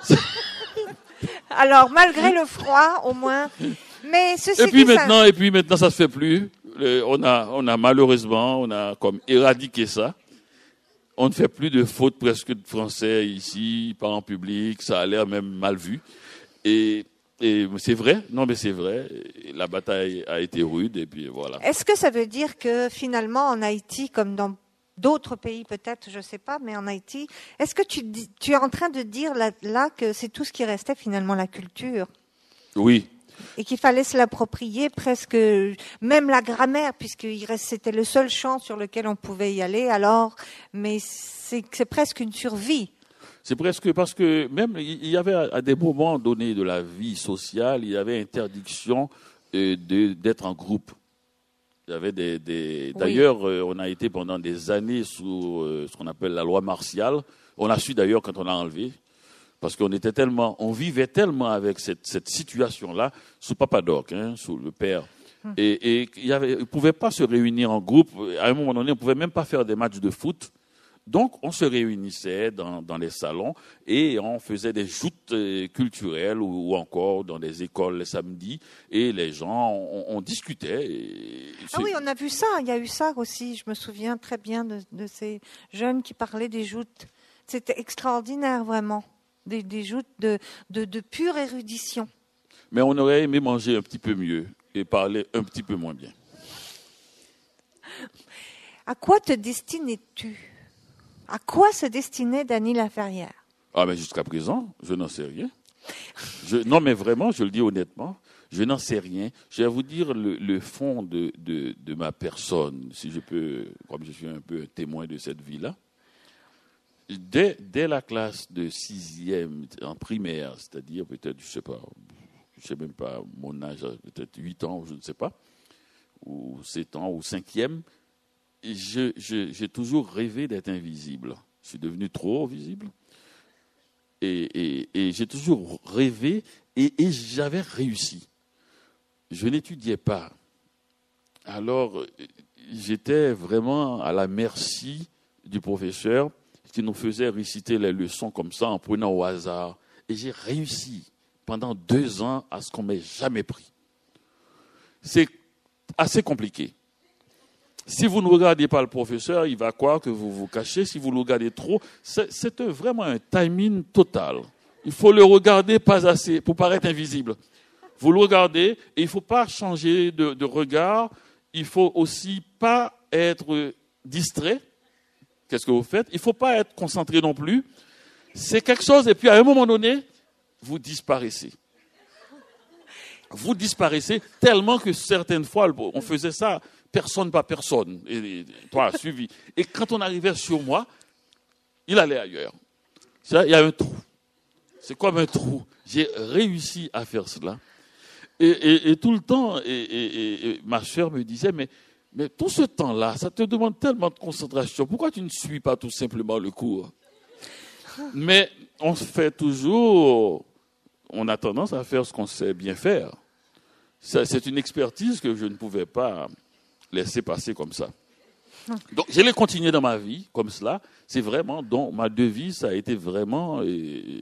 Alors, malgré le froid, au moins. Mais ceci et puis dit, maintenant, ça... et puis maintenant, ça se fait plus. On a, on a malheureusement, on a comme éradiqué ça. On ne fait plus de fautes presque de français ici, pas en public. Ça a l'air même mal vu. Et Et c'est vrai, non mais c'est vrai, la bataille a été rude et puis voilà. Est-ce que ça veut dire que finalement en Haïti, comme dans d'autres pays peut-être, je ne sais pas, mais en Haïti, est-ce que tu, tu es en train de dire là, là que c'est tout ce qui restait finalement la culture ? Oui. Et qu'il fallait se l'approprier presque, même la grammaire, puisque c'était le seul champ sur lequel on pouvait y aller alors, mais c'est, c'est presque une survie. C'est presque parce que même il y avait à des moments donnés de la vie sociale, il y avait interdiction euh, de, d'être en groupe. Il y avait des, des... Oui. D'ailleurs, euh, on a été pendant des années sous euh, ce qu'on appelle la loi martiale. On a su d'ailleurs quand on l'a enlevé, parce qu'on était tellement, on vivait tellement avec cette, cette situation-là sous Papa Doc, hein, sous le père. Hum. Et, et il y avait, ils ne pouvaient pas se réunir en groupe. À un moment donné, on ne pouvait même pas faire des matchs de foot. Donc, on se réunissait dans, dans les salons et on faisait des joutes culturelles ou, ou encore dans des écoles les samedis et les gens, on, on discutait. Et ah oui, on a vu ça, il y a eu ça aussi. Je me souviens très bien de, de ces jeunes qui parlaient des joutes. C'était extraordinaire, vraiment. Des, des joutes de, de, de pure érudition. Mais on aurait aimé manger un petit peu mieux et parler un petit peu moins bien. À quoi te destinais-tu ? À quoi se destinait Danny Laferrière ? Ah, mais jusqu'à présent, je n'en sais rien. Je, non, mais vraiment, je le dis honnêtement, je n'en sais rien. Je vais vous dire le, le fond de, de, de ma personne, si je peux, comme je suis un peu un témoin de cette vie-là. Dès, dès la classe de sixième, en primaire, c'est-à-dire peut-être, je ne sais pas, je ne sais même pas mon âge, peut-être huit ans, je ne sais pas, ou sept ans, ou cinquième, Je, je, j'ai toujours rêvé d'être invisible. Je suis devenu trop visible. Et, et, et j'ai toujours rêvé et, et j'avais réussi. Je n'étudiais pas. Alors, j'étais vraiment à la merci du professeur qui nous faisait réciter les leçons comme ça en prenant au hasard. Et j'ai réussi pendant deux ans à ce qu'on ne m'ait jamais pris. C'est assez compliqué. Si vous ne regardez pas le professeur, il va croire que vous vous cachez. Si vous le regardez trop, c'est, c'est vraiment un timing total. Il faut le regarder pas assez pour paraître invisible. Vous le regardez et il ne faut pas changer de, de regard. Il ne faut aussi pas être distrait. Qu'est-ce que vous faites? Il ne faut pas être concentré non plus. C'est quelque chose et puis à un moment donné, vous disparaissez. Vous disparaissez tellement que certaines fois, on faisait ça, personne pas personne. Et, et toi, suivi. Et quand on arrivait sur moi, il allait ailleurs. Ça, il y a un trou. C'est comme un trou. J'ai réussi à faire cela. Et, et, et tout le temps, et, et, et ma sœur me disait, mais, mais tout ce temps-là, ça te demande tellement de concentration. Pourquoi tu ne suis pas tout simplement le cours? Mais on fait toujours, on a tendance à faire ce qu'on sait bien faire. Ça, c'est une expertise que je ne pouvais pas laisser passer comme ça. Donc, je l'ai continué dans ma vie, comme cela. C'est vraiment, donc, ma devise, ça a été vraiment, euh,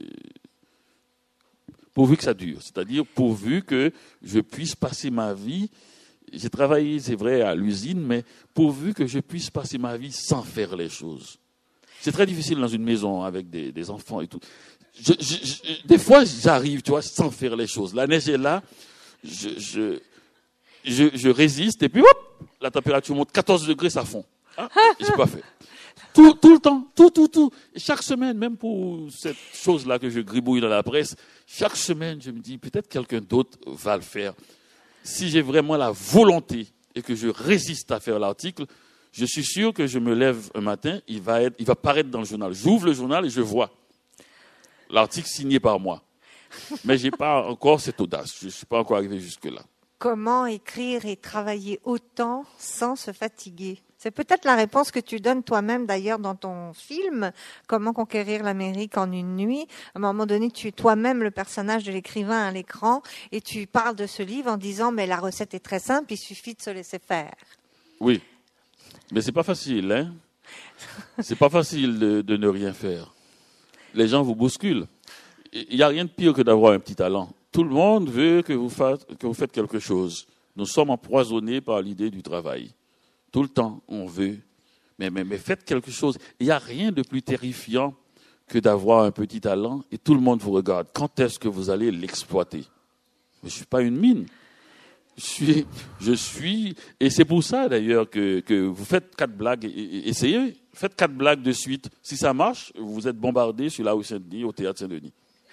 pourvu que ça dure. C'est-à-dire, pourvu que je puisse passer ma vie, j'ai travaillé, c'est vrai, à l'usine, mais pourvu que je puisse passer ma vie sans faire les choses. C'est très difficile dans une maison avec des, des enfants et tout. Je, je, je, des fois, j'arrive, tu vois, sans faire les choses. La neige est là, je, je, je, je résiste, et puis, hop, la température monte, quatorze degrés, ça fond. Ah, j'ai pas fait. Tout, tout le temps, tout, tout, tout. Et chaque semaine, même pour cette chose-là que je gribouille dans la presse, chaque semaine, je me dis, peut-être quelqu'un d'autre va le faire. Si j'ai vraiment la volonté et que je résiste à faire l'article, je suis sûr que je me lève un matin, il va, être, il va paraître dans le journal. J'ouvre le journal et je vois l'article signé par moi. Mais je n'ai pas encore cette audace. Je ne suis pas encore arrivé jusque-là. Comment écrire et travailler autant sans se fatiguer? C'est peut-être la réponse que tu donnes toi-même d'ailleurs dans ton film, Comment conquérir l'Amérique en une nuit. À un moment donné, tu es toi-même le personnage de l'écrivain à l'écran et tu parles de ce livre en disant « mais la recette est très simple, il suffit de se laisser faire ». Oui. Mais c'est pas facile, hein. C'est pas facile de, de ne rien faire. Les gens vous bousculent. Il n'y a rien de pire que d'avoir un petit talent. Tout le monde veut que vous, faites, que vous faites quelque chose. Nous sommes empoisonnés par l'idée du travail. Tout le temps, on veut. Mais, mais, mais faites quelque chose. Il n'y a rien de plus terrifiant que d'avoir un petit talent et tout le monde vous regarde. Quand est-ce que vous allez l'exploiter? Mais je ne suis pas une mine. Je suis, je suis, et c'est pour ça d'ailleurs que, que vous faites quatre blagues, et, et, essayez, faites quatre blagues de suite. Si ça marche, vous êtes bombardé sur la rue Saint-Denis, au théâtre Saint-Denis.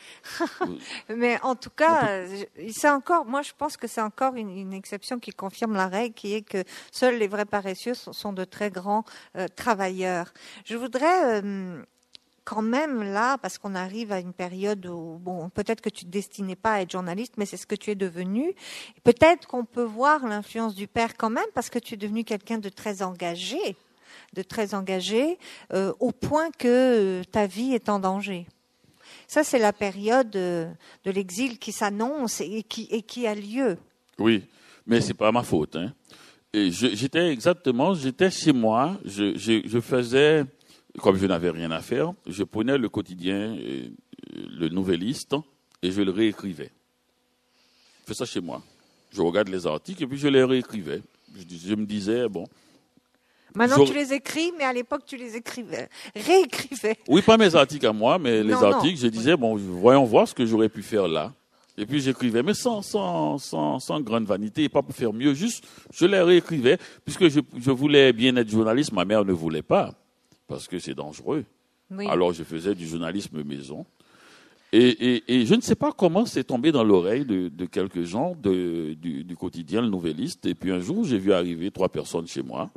Mais en tout cas, c'est encore, moi je pense que c'est encore une, une exception qui confirme la règle, qui est que seuls les vrais paresseux sont, sont de très grands euh, travailleurs. Je voudrais euh, quand même là, parce qu'on arrive à une période où, bon, peut-être que tu ne te destinais pas à être journaliste, mais c'est ce que tu es devenu. Peut-être qu'on peut voir l'influence du père quand même, parce que tu es devenu quelqu'un de très engagé, de très engagé, euh, au point que euh, ta vie est en danger. Ça, c'est la période de, de l'exil qui s'annonce et qui, et qui a lieu. Oui, mais c'est pas ma faute, hein. Et je, j'étais exactement, j'étais chez moi, je, je, je faisais... Comme je n'avais rien à faire, je prenais le quotidien, euh, le Nouvelliste, et je le réécrivais. Je fais ça chez moi. Je regarde les articles et puis je les réécrivais. Je, je me disais, bon... Maintenant, tu les écris, mais à l'époque, tu les écrivais, réécrivais. Oui, pas mes articles à moi, mais les non, articles, non. je disais, bon, voyons voir ce que j'aurais pu faire là. Et puis j'écrivais, mais sans, sans, sans, sans grande vanité, et pas pour faire mieux, juste, je les réécrivais, puisque je, je voulais bien être journaliste, ma mère ne voulait pas. Parce que c'est dangereux. Oui. Alors, je faisais du journalisme maison. Et, et, et je ne sais pas comment c'est tombé dans l'oreille de, de quelques gens de, du, du quotidien Le Nouvelliste. Et puis un jour, j'ai vu arriver trois personnes chez moi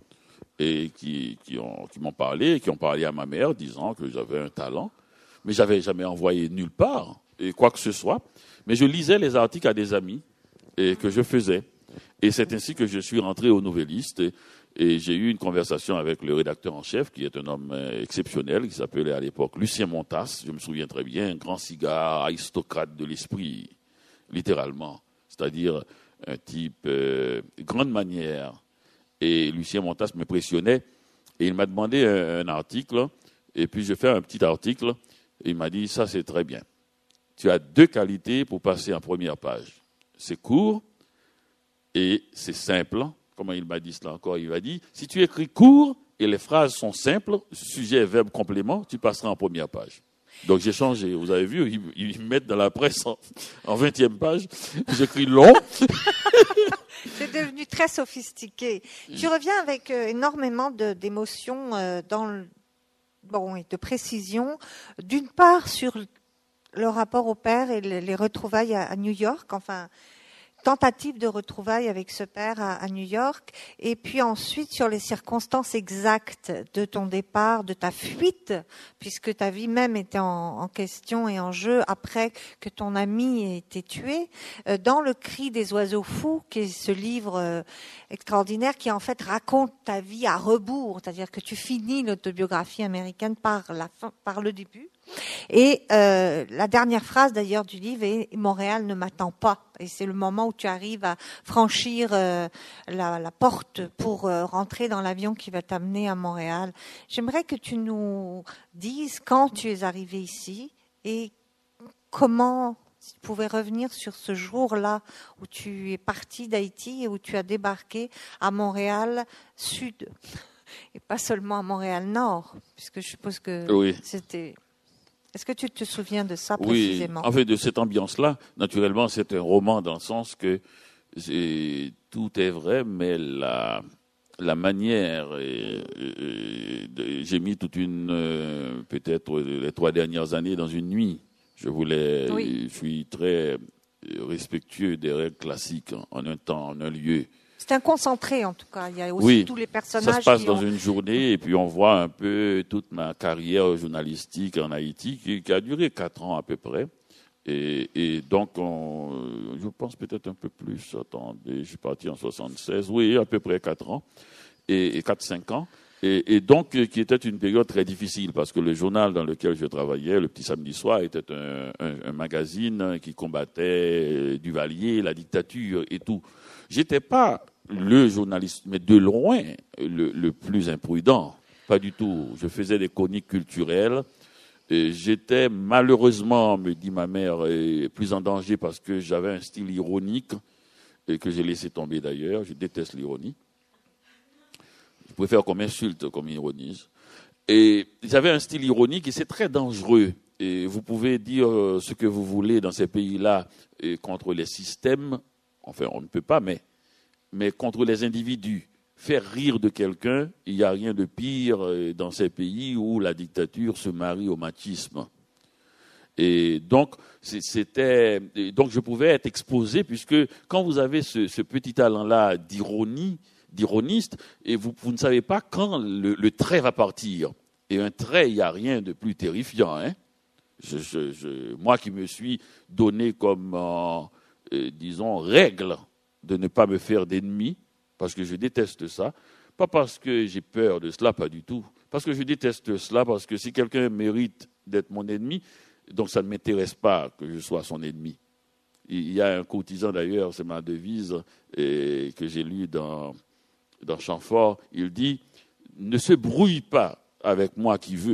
et qui, qui, ont, qui m'ont parlé, et qui ont parlé à ma mère, disant que j'avais un talent. Mais je n'avais jamais envoyé nulle part, et quoi que ce soit. Mais je lisais les articles à des amis et que je faisais. Et c'est ainsi que je suis rentré au Nouvelliste. Et, Et j'ai eu une conversation avec le rédacteur en chef, qui est un homme exceptionnel, qui s'appelait à l'époque Lucien Montas, je me souviens très bien, un grand cigare, aristocrate de l'esprit, littéralement. C'est-à-dire un type euh, grande manière. Et Lucien Montas m'impressionnait. Et il m'a demandé un, un article, et puis je fais un petit article, et il m'a dit, ça c'est très bien. Tu as deux qualités pour passer en première page. C'est court, et c'est simple, comment il m'a dit cela encore, il m'a dit, si tu écris court et les phrases sont simples, sujet, verbe, complément, tu passeras en première page. Donc j'ai changé. Vous avez vu, ils, ils mettent dans la presse en, en vingtième page. J'écris long. C'est devenu très sophistiqué. Tu reviens avec euh, énormément de, d'émotions euh, dans le, bon, et de précision. D'une part sur le rapport au père et les, les retrouvailles à, à New York, enfin tentative de retrouvailles avec ce père à, à New York, et puis ensuite sur les circonstances exactes de ton départ, de ta fuite, puisque ta vie même était en, en question et en jeu après que ton ami ait été tué, euh, dans Le Cri des oiseaux fous, qui est ce livre euh, extraordinaire qui en fait raconte ta vie à rebours, c'est-à-dire que tu finis l'autobiographie américaine par la fin, par le début. Et euh, la dernière phrase d'ailleurs du livre est « Montréal ne m'attend pas ». Et c'est le moment où tu arrives à franchir euh, la, la porte pour euh, rentrer dans l'avion qui va t'amener à Montréal. J'aimerais que tu nous dises quand tu es arrivé ici et comment, si tu pouvais revenir sur ce jour-là où tu es parti d'Haïti et où tu as débarqué à Montréal Sud et pas seulement à Montréal Nord, puisque je suppose que oui. c'était... Est-ce que tu te souviens de ça oui, précisément? En fait, de cette ambiance-là, naturellement, c'est un roman dans le sens que c'est, tout est vrai, mais la, la manière, et, et, de, j'ai mis toute une, euh, peut-être les trois dernières années dans une nuit. Je voulais, oui. je suis très respectueux des règles classiques, en un temps, en un lieu. C'est un concentré, en tout cas. Il y a aussi oui, tous les personnages. Ça se passe qui dans ont... une journée, et puis on voit un peu toute ma carrière journalistique en Haïti, qui, qui a duré quatre ans à peu près. Et, et donc, on, je pense peut-être un peu plus. Attendez, je suis parti en soixante-seize. Oui, à peu près quatre ans, et, et quatre cinq ans. Et, et donc, qui était une période très difficile, parce que le journal dans lequel je travaillais, le Petit Samedi Soir, était un, un, un magazine qui combattait Duvalier, la dictature et tout. J'étais pas le journaliste, mais de loin le, le plus imprudent. Pas du tout. Je faisais des chroniques culturelles. Et j'étais malheureusement, me dit ma mère, plus en danger parce que j'avais un style ironique et que j'ai laissé tomber d'ailleurs. Je déteste l'ironie. Je préfère qu'on m'insulte qu'on m'ironise. Et j'avais un style ironique et c'est très dangereux. Et vous pouvez dire ce que vous voulez dans ces pays-là contre les systèmes. Enfin, on ne peut pas, mais, mais contre les individus. Faire rire de quelqu'un, il n'y a rien de pire dans ces pays où la dictature se marie au machisme. Et donc, c'était, donc je pouvais être exposé, puisque quand vous avez ce, ce petit talent-là d'ironie, d'ironiste, et vous, vous ne savez pas quand le, le trait va partir. Et un trait, il n'y a rien de plus terrifiant. Hein. Je, je, je, moi qui me suis donné comme... Euh, Euh, disons, règle de ne pas me faire d'ennemis, parce que je déteste ça. Pas parce que j'ai peur de cela, pas du tout. Parce que je déteste cela, parce que si quelqu'un mérite d'être mon ennemi, donc ça ne m'intéresse pas que je sois son ennemi. Il y a un courtisan d'ailleurs, c'est ma devise, et, que j'ai lu dans, dans Chamfort, il dit « Ne se brouille pas avec moi qui veut ».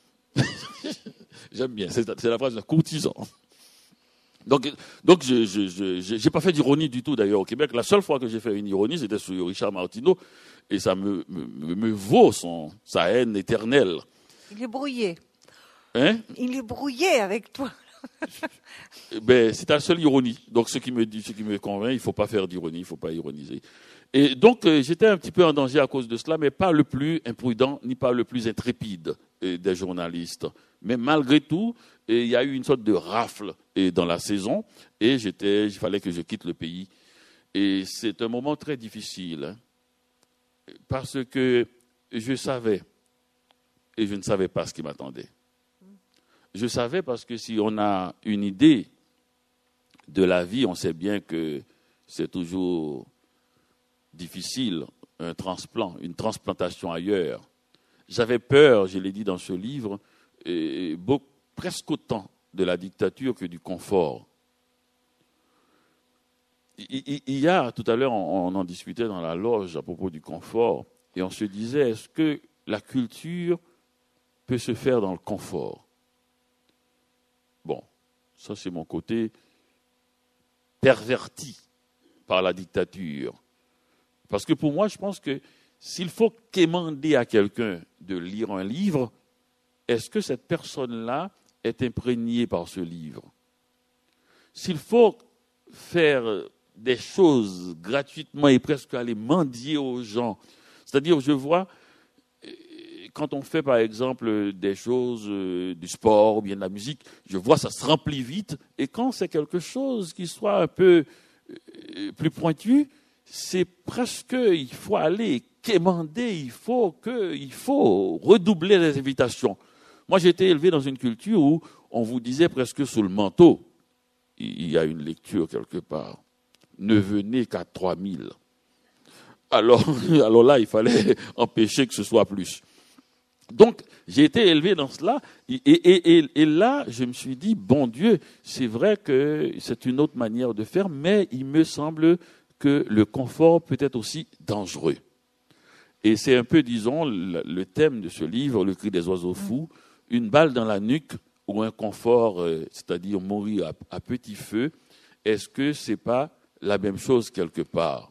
J'aime bien, c'est, c'est la phrase d'un courtisan. Donc, donc je je je pas fait d'ironie du tout d'ailleurs au Québec. La seule fois que j'ai fait une ironie, c'était sur Richard Martineau, et ça me me, me vaut son sa haine éternelle. Il est brouillé. Hein? Il est brouillé avec toi. Ben c'est ta seule ironie. Donc ce qui me dit, ce qui me convainc, il faut pas faire d'ironie, il faut pas ironiser. Et donc euh, j'étais un petit peu en danger à cause de cela, mais pas le plus imprudent ni pas le plus intrépide euh, des journalistes. Mais malgré tout, il y a eu une sorte de rafle dans la saison et j'étais, il fallait que je quitte le pays. Et c'est un moment très difficile hein, parce que je savais et je ne savais pas ce qui m'attendait. Je savais parce que si on a une idée de la vie, on sait bien que c'est toujours difficile, un transplant, une transplantation ailleurs. J'avais peur, je l'ai dit dans ce livre, et beaucoup, presque autant de la dictature que du confort. Il, il y a, tout à l'heure, on, on en discutait dans la loge à propos du confort, et on se disait, est-ce que la culture peut se faire dans le confort? Bon, ça c'est mon côté perverti par la dictature. Parce que pour moi, je pense que s'il faut quémander à quelqu'un de lire un livre, est-ce que cette personne-là est imprégnée par ce livre? S'il faut faire des choses gratuitement et presque aller mendier aux gens, c'est-à-dire, je vois, quand on fait par exemple des choses, euh, du sport ou bien de la musique, je vois ça se remplit vite, et quand c'est quelque chose qui soit un peu euh, plus pointu, c'est presque, il faut aller quémander, il faut, que, il faut redoubler les invitations. Moi, j'ai été élevé dans une culture où on vous disait presque sous le manteau, il y a une lecture quelque part, ne venez qu'à trois mille. Alors, alors là, il fallait empêcher que ce soit plus. Donc, j'ai été élevé dans cela, et, et, et, et là, je me suis dit, bon Dieu, c'est vrai que c'est une autre manière de faire, mais il me semble que le confort peut être aussi dangereux. Et c'est un peu, disons, le, le thème de ce livre, Le cri des oiseaux fous, une balle dans la nuque ou un confort, euh, c'est-à-dire mourir à, à petit feu. Est-ce que ce n'est pas la même chose quelque part?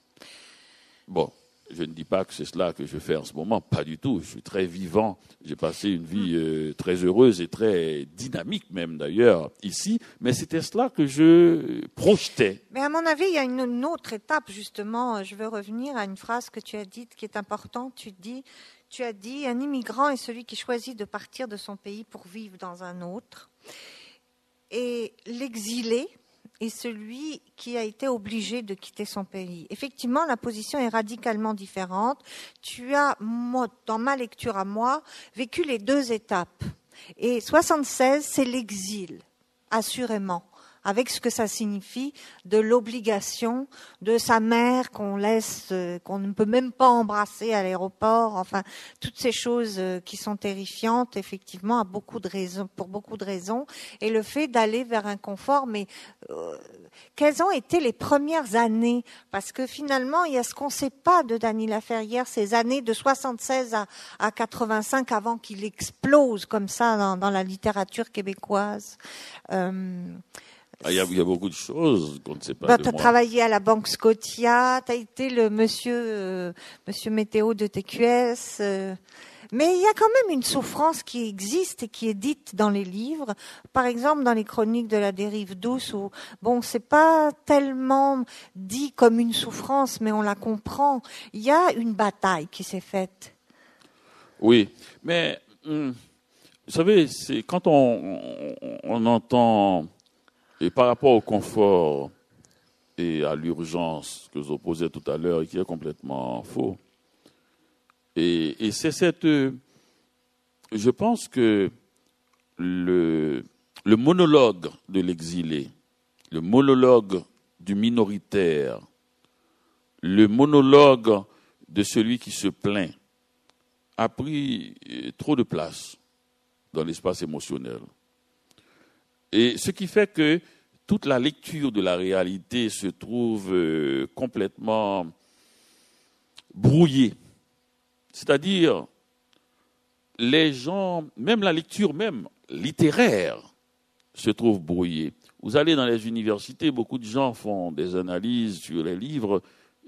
Bon, je ne dis pas que c'est cela que je fais en ce moment, pas du tout. Je suis très vivant, j'ai passé une vie euh, très heureuse et très dynamique même d'ailleurs ici, mais c'était cela que je projetais. Mais à mon avis, il y a une, une autre étape justement. Je veux revenir à une phrase que tu as dite qui est importante. Tu dis, tu as dit, un immigrant est celui qui choisit de partir de son pays pour vivre dans un autre. Et l'exilé est celui qui a été obligé de quitter son pays. Effectivement, la position est radicalement différente. Tu as, moi, dans ma lecture à moi, vécu les deux étapes. Et soixante-seize, c'est l'exil, assurément, avec ce que ça signifie de l'obligation de sa mère qu'on laisse, qu'on ne peut même pas embrasser à l'aéroport, enfin, toutes ces choses qui sont terrifiantes, effectivement, à beaucoup de raisons, pour beaucoup de raisons, et le fait d'aller vers un confort, mais euh, quelles ont été les premières années? Parce que finalement, il y a ce qu'on ne sait pas de Dany Laferrière, ces années de soixante-seize à, à quatre-vingt-cinq, avant qu'il explose comme ça dans, dans la littérature québécoise. Euh, Ah, il, y a, il y a beaucoup de choses qu'on ne sait pas bah, de tu as moi. travaillé à la Banque Scotia, tu as été le monsieur, euh, monsieur météo de T Q S. Euh, mais il y a quand même une souffrance qui existe et qui est dite dans les livres. Par exemple, dans les chroniques de la dérive douce, où, bon, c'est pas tellement dit comme une souffrance, mais on la comprend. Il y a une bataille qui s'est faite. Oui, mais, hum, vous savez, c'est quand on, on, on entend... Et par rapport au confort et à l'urgence que j'opposais tout à l'heure et qui est complètement faux, et, et c'est cette... Je pense que le, le monologue de l'exilé, le monologue du minoritaire, le monologue de celui qui se plaint a pris trop de place dans l'espace émotionnel. Et ce qui fait que toute la lecture de la réalité se trouve euh, complètement brouillée. C'est-à-dire, les gens, même la lecture même littéraire, se trouve brouillée. Vous allez dans les universités, beaucoup de gens font des analyses sur les livres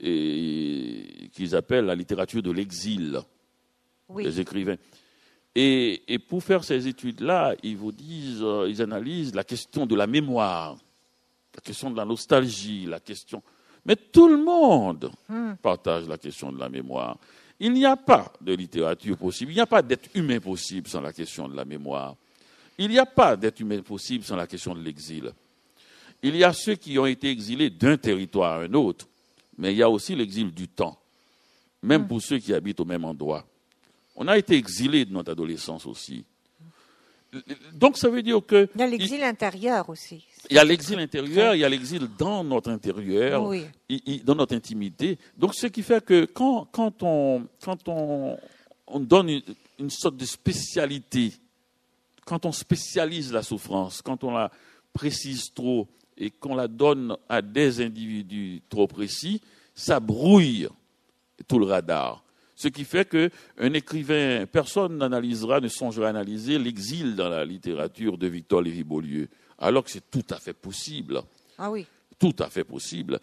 et, qu'ils appellent la littérature de l'exil, oui. Les écrivains. Et, et pour faire ces études-là, ils vous disent, euh, ils analysent la question de la mémoire, la question de la nostalgie, la question... Mais tout le monde hmm. partage la question de la mémoire. Il n'y a pas de littérature possible, il n'y a pas d'être humain possible sans la question de la mémoire. Il n'y a pas d'être humain possible sans la question de l'exil. Il y a ceux qui ont été exilés d'un territoire à un autre, mais il y a aussi l'exil du temps, même hmm. pour ceux qui habitent au même endroit. On a été exilés de notre adolescence aussi. Donc ça veut dire que... Il y a l'exil il, intérieur aussi. Il y a l'exil intérieur, il y a l'exil dans notre intérieur, oui. dans notre intimité. Donc ce qui fait que quand, quand, on, quand on, on donne une, une sorte de spécialité, quand on spécialise la souffrance, quand on la précise trop et qu'on la donne à des individus trop précis, ça brouille tout le radar. Ce qui fait qu'un écrivain, personne n'analysera, ne songera à analyser l'exil dans la littérature de Victor Lévy-Beaulieu, alors que c'est tout à fait possible. Ah oui. Tout à fait possible.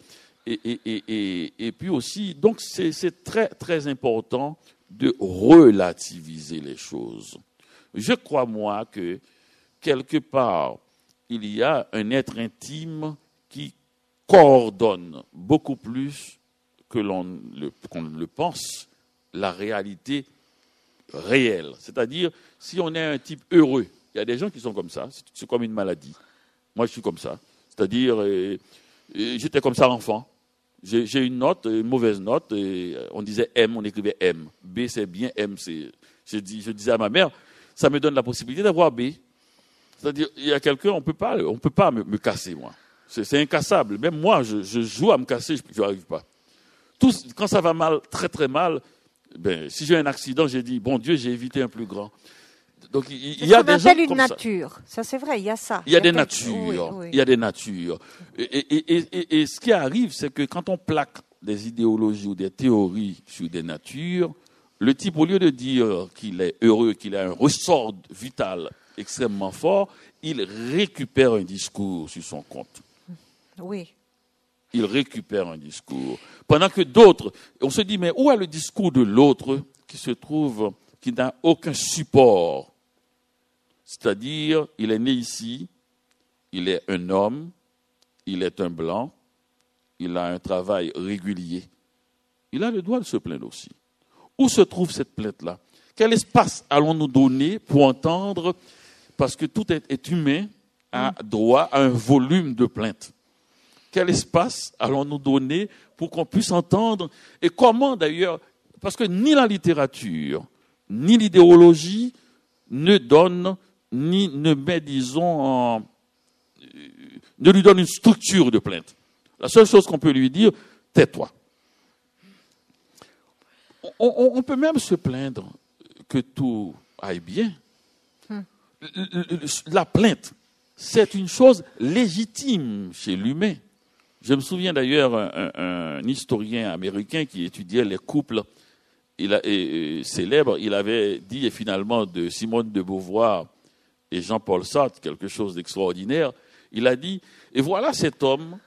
Et, et, et, et, et puis aussi, donc c'est, c'est très, très important de relativiser les choses. Je crois, moi, que quelque part, il y a un être intime qui coordonne beaucoup plus que l'on le, qu'on le pense la réalité réelle. C'est-à-dire, si on est un type heureux, il y a des gens qui sont comme ça, c'est, c'est comme une maladie. Moi, je suis comme ça. C'est-à-dire, euh, euh, j'étais comme ça enfant. J'ai, j'ai une note, une mauvaise note, et on disait M, on écrivait M. B, c'est bien, M, c'est... Je, dis, je disais à ma mère, ça me donne la possibilité d'avoir B. C'est-à-dire, il y a quelqu'un, on peut pas, on peut pas me, me casser, moi. C'est, c'est incassable. Même moi, je, je joue à me casser, je n'y arrive pas. Tout, quand ça va mal, très très mal, ben, si j'ai un accident, j'ai dit, bon Dieu, j'ai évité un plus grand. Donc, il, il y a des gens une comme nature. Ça. ça, c'est vrai, il y a ça. Il y a, il y a des quelque... natures. Oui, oui. Il y a des natures. Et, et, et, et, et ce qui arrive, c'est que quand on plaque des idéologies ou des théories sur des natures, le type, au lieu de dire qu'il est heureux, qu'il a un ressort vital extrêmement fort, il récupère un discours sur son compte. Oui. Il récupère un discours. Pendant que d'autres, on se dit, mais où est le discours de l'autre qui se trouve, qui n'a aucun support? C'est-à-dire, il est né ici, il est un homme, il est un blanc, il a un travail régulier. Il a le droit de se plaindre aussi. Où se trouve cette plainte-là? Quel espace allons-nous donner pour entendre? Parce que tout est, est humain, a droit à un volume de plainte. Quel espace allons-nous donner pour qu'on puisse entendre? Et comment d'ailleurs? Parce que ni la littérature, ni l'idéologie ne donnent, ni ne met, disons, en, ne lui donne une structure de plainte. La seule chose qu'on peut lui dire, tais-toi. On, on, on peut même se plaindre que tout aille bien. Hmm. La plainte, c'est une chose légitime chez l'humain. Je me souviens d'ailleurs un, un, un historien américain qui étudiait les couples il a, et, et, célèbres. Il avait dit et finalement de Simone de Beauvoir et Jean-Paul Sartre quelque chose d'extraordinaire. Il a dit, et voilà cet homme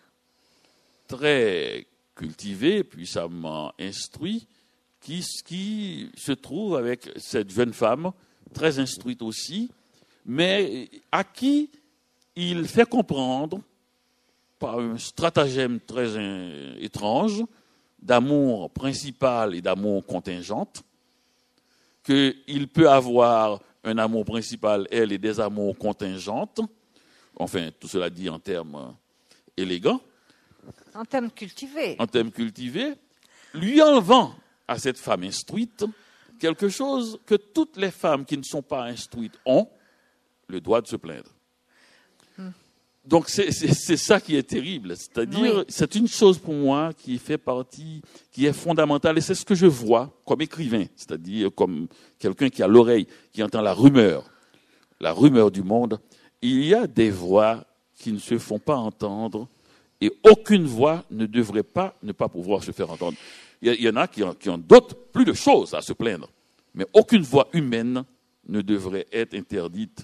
très cultivé, puissamment instruit, qui, qui se trouve avec cette jeune femme, très instruite aussi, mais à qui il fait comprendre, par un stratagème très euh, étrange, d'amour principal et d'amour contingente, qu'il peut avoir un amour principal, elle, et des amours contingentes, enfin, tout cela dit en termes élégants, en termes cultivés, en termes cultivés, lui enlevant à cette femme instruite quelque chose que toutes les femmes qui ne sont pas instruites ont, le droit de se plaindre. Hmm. Donc c'est, c'est, c'est ça qui est terrible, c'est-à-dire oui. C'est une chose pour moi qui fait partie, qui est fondamentale, et c'est ce que je vois comme écrivain, c'est-à-dire comme quelqu'un qui a l'oreille, qui entend la rumeur, la rumeur du monde. Il y a des voix qui ne se font pas entendre, et aucune voix ne devrait pas ne pas pouvoir se faire entendre. Il y en a qui ont, qui ont d'autres, plus de choses à se plaindre, mais aucune voix humaine ne devrait être interdite.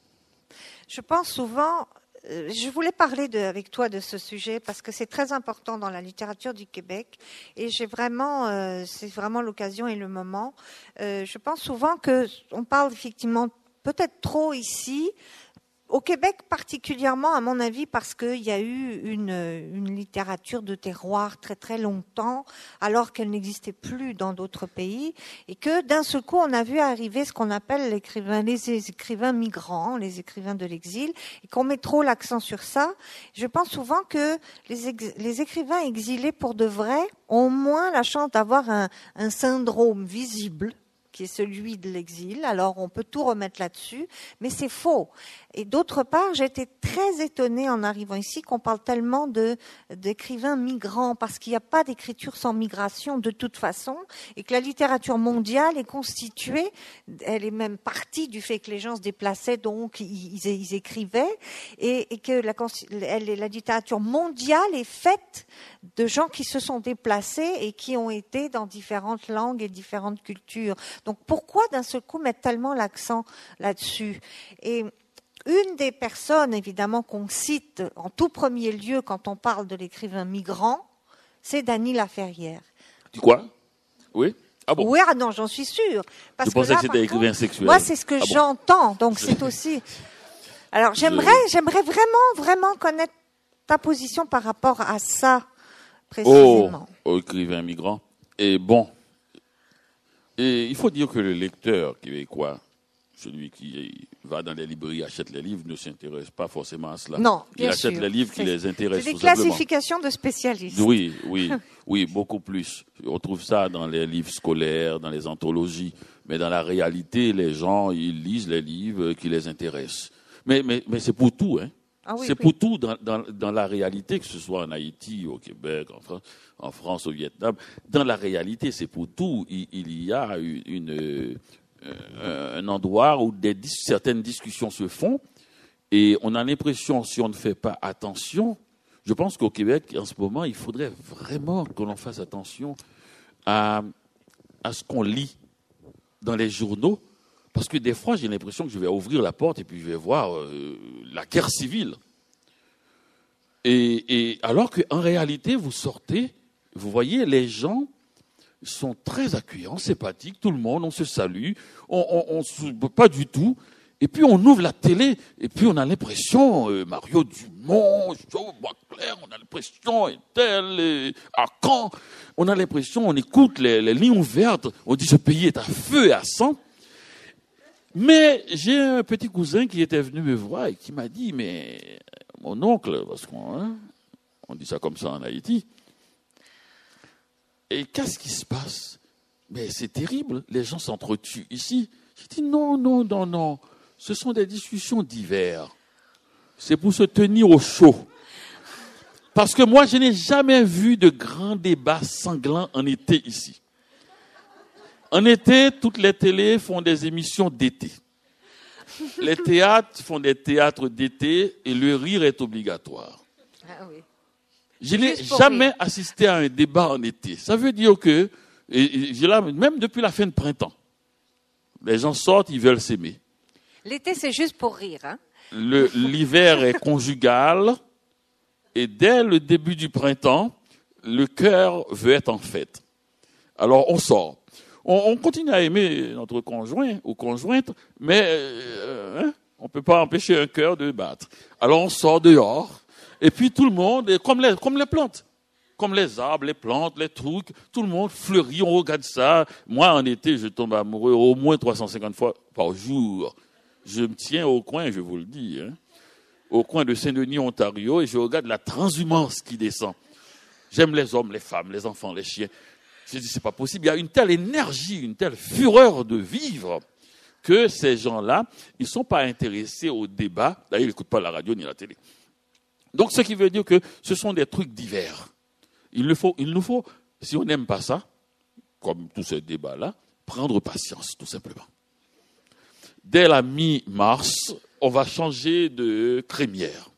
Je pense souvent, euh, je voulais parler de, avec toi de ce sujet parce que c'est très important dans la littérature du Québec et j'ai vraiment, euh, c'est vraiment l'occasion et le moment. Euh, je pense souvent que on parle effectivement peut-être trop ici. Au Québec particulièrement, à mon avis, parce qu'il y a eu une, une littérature de terroir très très longtemps, alors qu'elle n'existait plus dans d'autres pays, et que d'un seul coup, on a vu arriver ce qu'on appelle l'écrivain, les écrivains migrants, les écrivains de l'exil, et qu'on met trop l'accent sur ça. Je pense souvent que les, ex, les écrivains exilés pour de vrai ont moins la chance d'avoir un, un syndrome visible, qui est celui de l'exil. Alors, on peut tout remettre là-dessus, mais c'est faux. Et d'autre part, j'ai été très étonnée en arrivant ici qu'on parle tellement de, d'écrivains migrants, parce qu'il n'y a pas d'écriture sans migration de toute façon, et que la littérature mondiale est constituée, elle est même partie du fait que les gens se déplaçaient, donc ils, ils écrivaient, et, et que la, elle, la littérature mondiale est faite de gens qui se sont déplacés et qui ont été dans différentes langues et différentes cultures. Donc pourquoi d'un seul coup mettre tellement l'accent là-dessus ? Et une des personnes, évidemment, qu'on cite en tout premier lieu quand on parle de l'écrivain migrant, c'est Dany Laferrière. Tu quoi? Oui? Ah bon? Oui, ah non, j'en suis sûre. Parce Je pensais que, là, que c'était par écrivain contre, sexuel. Moi, c'est ce que Ah bon? j'entends, donc c'est aussi... Alors, j'aimerais, j'aimerais vraiment, vraiment connaître ta position par rapport à ça, précisément. Oh, oh, écrivain migrant. Et bon, et il faut dire que le lecteur québécois, celui qui va dans les librairies, achète les livres, ne s'intéresse pas forcément à cela. Non, il bien achète sûr. les livres qui C'est- les intéressent C'est tout des simplement. classifications de spécialistes. Oui, oui, oui, beaucoup plus. On trouve ça dans les livres scolaires, dans les anthologies. Mais dans la réalité, les gens, ils lisent les livres qui les intéressent. Mais, mais, mais c'est pour tout, hein. Ah oui, c'est oui. pour tout dans, dans, dans la réalité, que ce soit en Haïti, au Québec, en France, en France, au Vietnam. Dans la réalité, c'est pour tout. Il, il y a une, une, euh, un endroit où des, certaines discussions se font et on a l'impression, si on ne fait pas attention, je pense qu'au Québec, en ce moment, il faudrait vraiment que l'on fasse attention à, à ce qu'on lit dans les journaux. Parce que des fois, j'ai l'impression que je vais ouvrir la porte et puis je vais voir euh, la guerre civile. Et, et alors qu'en réalité, vous sortez, vous voyez, les gens sont très accueillants, sympathiques, tout le monde, on se salue, on ne se pas du tout. Et puis on ouvre la télé et puis on a l'impression, euh, Mario Dumont, Joe Boisclair, on a l'impression, et tel, et à Caen, on a l'impression, on écoute les, les lignes ouvertes, on dit ce pays est à feu et à sang. Mais j'ai un petit cousin qui était venu me voir et qui m'a dit, mais mon oncle, parce qu'on hein, on dit ça comme ça en Haïti, et qu'est-ce qui se passe? Mais c'est terrible, les gens s'entretuent ici. J'ai dit non, non, non, non, ce sont des discussions d'hiver. C'est pour se tenir au chaud. Parce que moi, je n'ai jamais vu de grands débats sanglants en été ici. En été, toutes les télés font des émissions d'été. Les théâtres font des théâtres d'été et le rire est obligatoire. Ah oui. Je n'ai Juste pour jamais rire. assisté à un débat en été. Ça veut dire que, et, et, j'ai là, même depuis la fin de printemps, les gens sortent, ils veulent s'aimer. L'été, c'est juste pour rire, hein. Le, l'hiver est conjugal et dès le début du printemps, le cœur veut être en fête. Alors on sort. On, on continue à aimer notre conjoint ou conjointe, mais euh, hein, on ne peut pas empêcher un cœur de battre. Alors on sort dehors et puis tout le monde, comme les, comme les plantes, comme les arbres, les plantes, les trucs, tout le monde fleurit, on regarde ça. Moi en été, je tombe amoureux au moins trois cent cinquante fois par jour. Je me tiens au coin, je vous le dis, hein, au coin de Saint-Denis, Ontario, et je regarde la transhumance qui descend. J'aime les hommes, les femmes, les enfants, les chiens. Je dis, c'est pas possible. Il y a une telle énergie, une telle fureur de vivre que ces gens-là, ils ne sont pas intéressés au débat. D'ailleurs, ils n'écoutent pas la radio ni la télé. Donc, ce qui veut dire que ce sont des trucs divers. Il nous faut, il nous faut si on n'aime pas ça, comme tous ces débats-là, prendre patience, tout simplement. Dès la mi-mars, on va changer de crémière.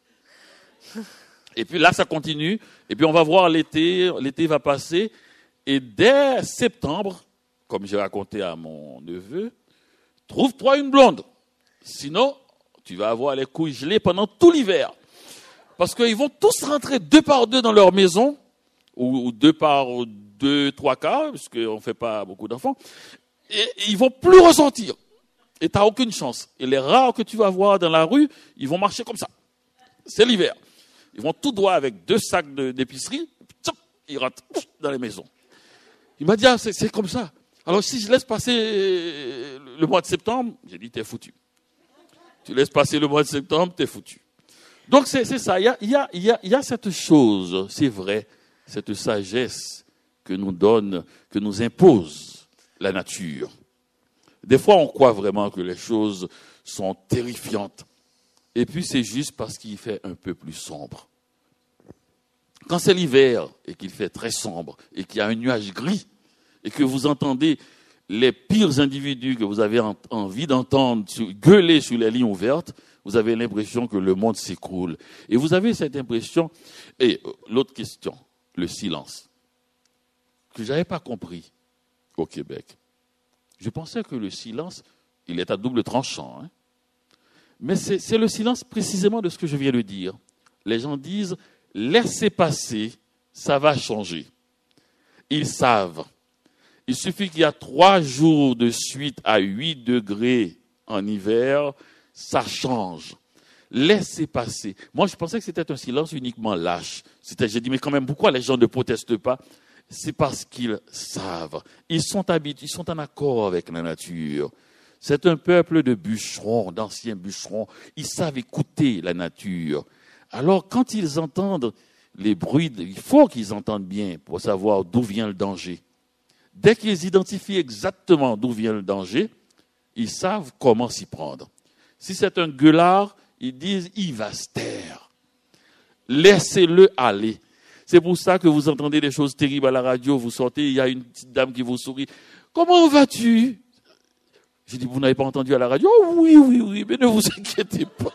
Et puis là, ça continue. Et puis on va voir l'été. L'été va passer. Et dès septembre, comme j'ai raconté à mon neveu, trouve-toi une blonde. Sinon, tu vas avoir les couilles gelées pendant tout l'hiver. Parce qu'ils vont tous rentrer deux par deux dans leur maison, ou deux par deux, trois quarts, parce qu'on ne fait pas beaucoup d'enfants, et ils vont plus ressortir. Et tu n'as aucune chance. Et les rares que tu vas voir dans la rue, ils vont marcher comme ça. C'est l'hiver. Ils vont tout droit avec deux sacs de, d'épicerie, tchop, ils rentrent dans les maisons. Il m'a dit, ah, c'est, c'est comme ça. Alors si je laisse passer le mois de septembre, j'ai dit, t'es foutu. Tu laisses passer le mois de septembre, t'es foutu. Donc c'est, c'est ça, il y a, il y a, il y a, il y a cette chose, c'est vrai, cette sagesse que nous donne, que nous impose la nature. Des fois, on croit vraiment que les choses sont terrifiantes. Et puis, c'est juste parce qu'il fait un peu plus sombre. Quand c'est l'hiver et qu'il fait très sombre et qu'il y a un nuage gris et que vous entendez les pires individus que vous avez envie d'entendre gueuler sur les lignes ouvertes, vous avez l'impression que le monde s'écroule. Et vous avez cette impression... Et l'autre question, le silence, que je n'avais pas compris au Québec. Je pensais que le silence, il est à double tranchant. Hein. Mais c'est, c'est le silence précisément de ce que je viens de dire. Les gens disent, laissez passer, ça va changer. Ils savent. Il suffit qu'il y a trois jours de suite à huit degrés en hiver, ça change. Laissez passer. Moi, je pensais que c'était un silence uniquement lâche. C'était, j'ai dit, mais quand même, pourquoi les gens ne protestent pas? C'est parce qu'ils savent. Ils sont habitués, ils sont en accord avec la nature. C'est un peuple de bûcherons, d'anciens bûcherons. Ils savent écouter la nature. Alors, quand ils entendent les bruits, il faut qu'ils entendent bien pour savoir d'où vient le danger. Dès qu'ils identifient exactement d'où vient le danger, ils savent comment s'y prendre. Si c'est un gueulard, ils disent, il va se taire. Laissez-le aller. C'est pour ça que vous entendez des choses terribles à la radio, vous sortez, il y a une petite dame qui vous sourit. Comment vas-tu? J'ai dit, vous n'avez pas entendu à la radio? Oh, oui, oui, oui, mais ne vous inquiétez pas.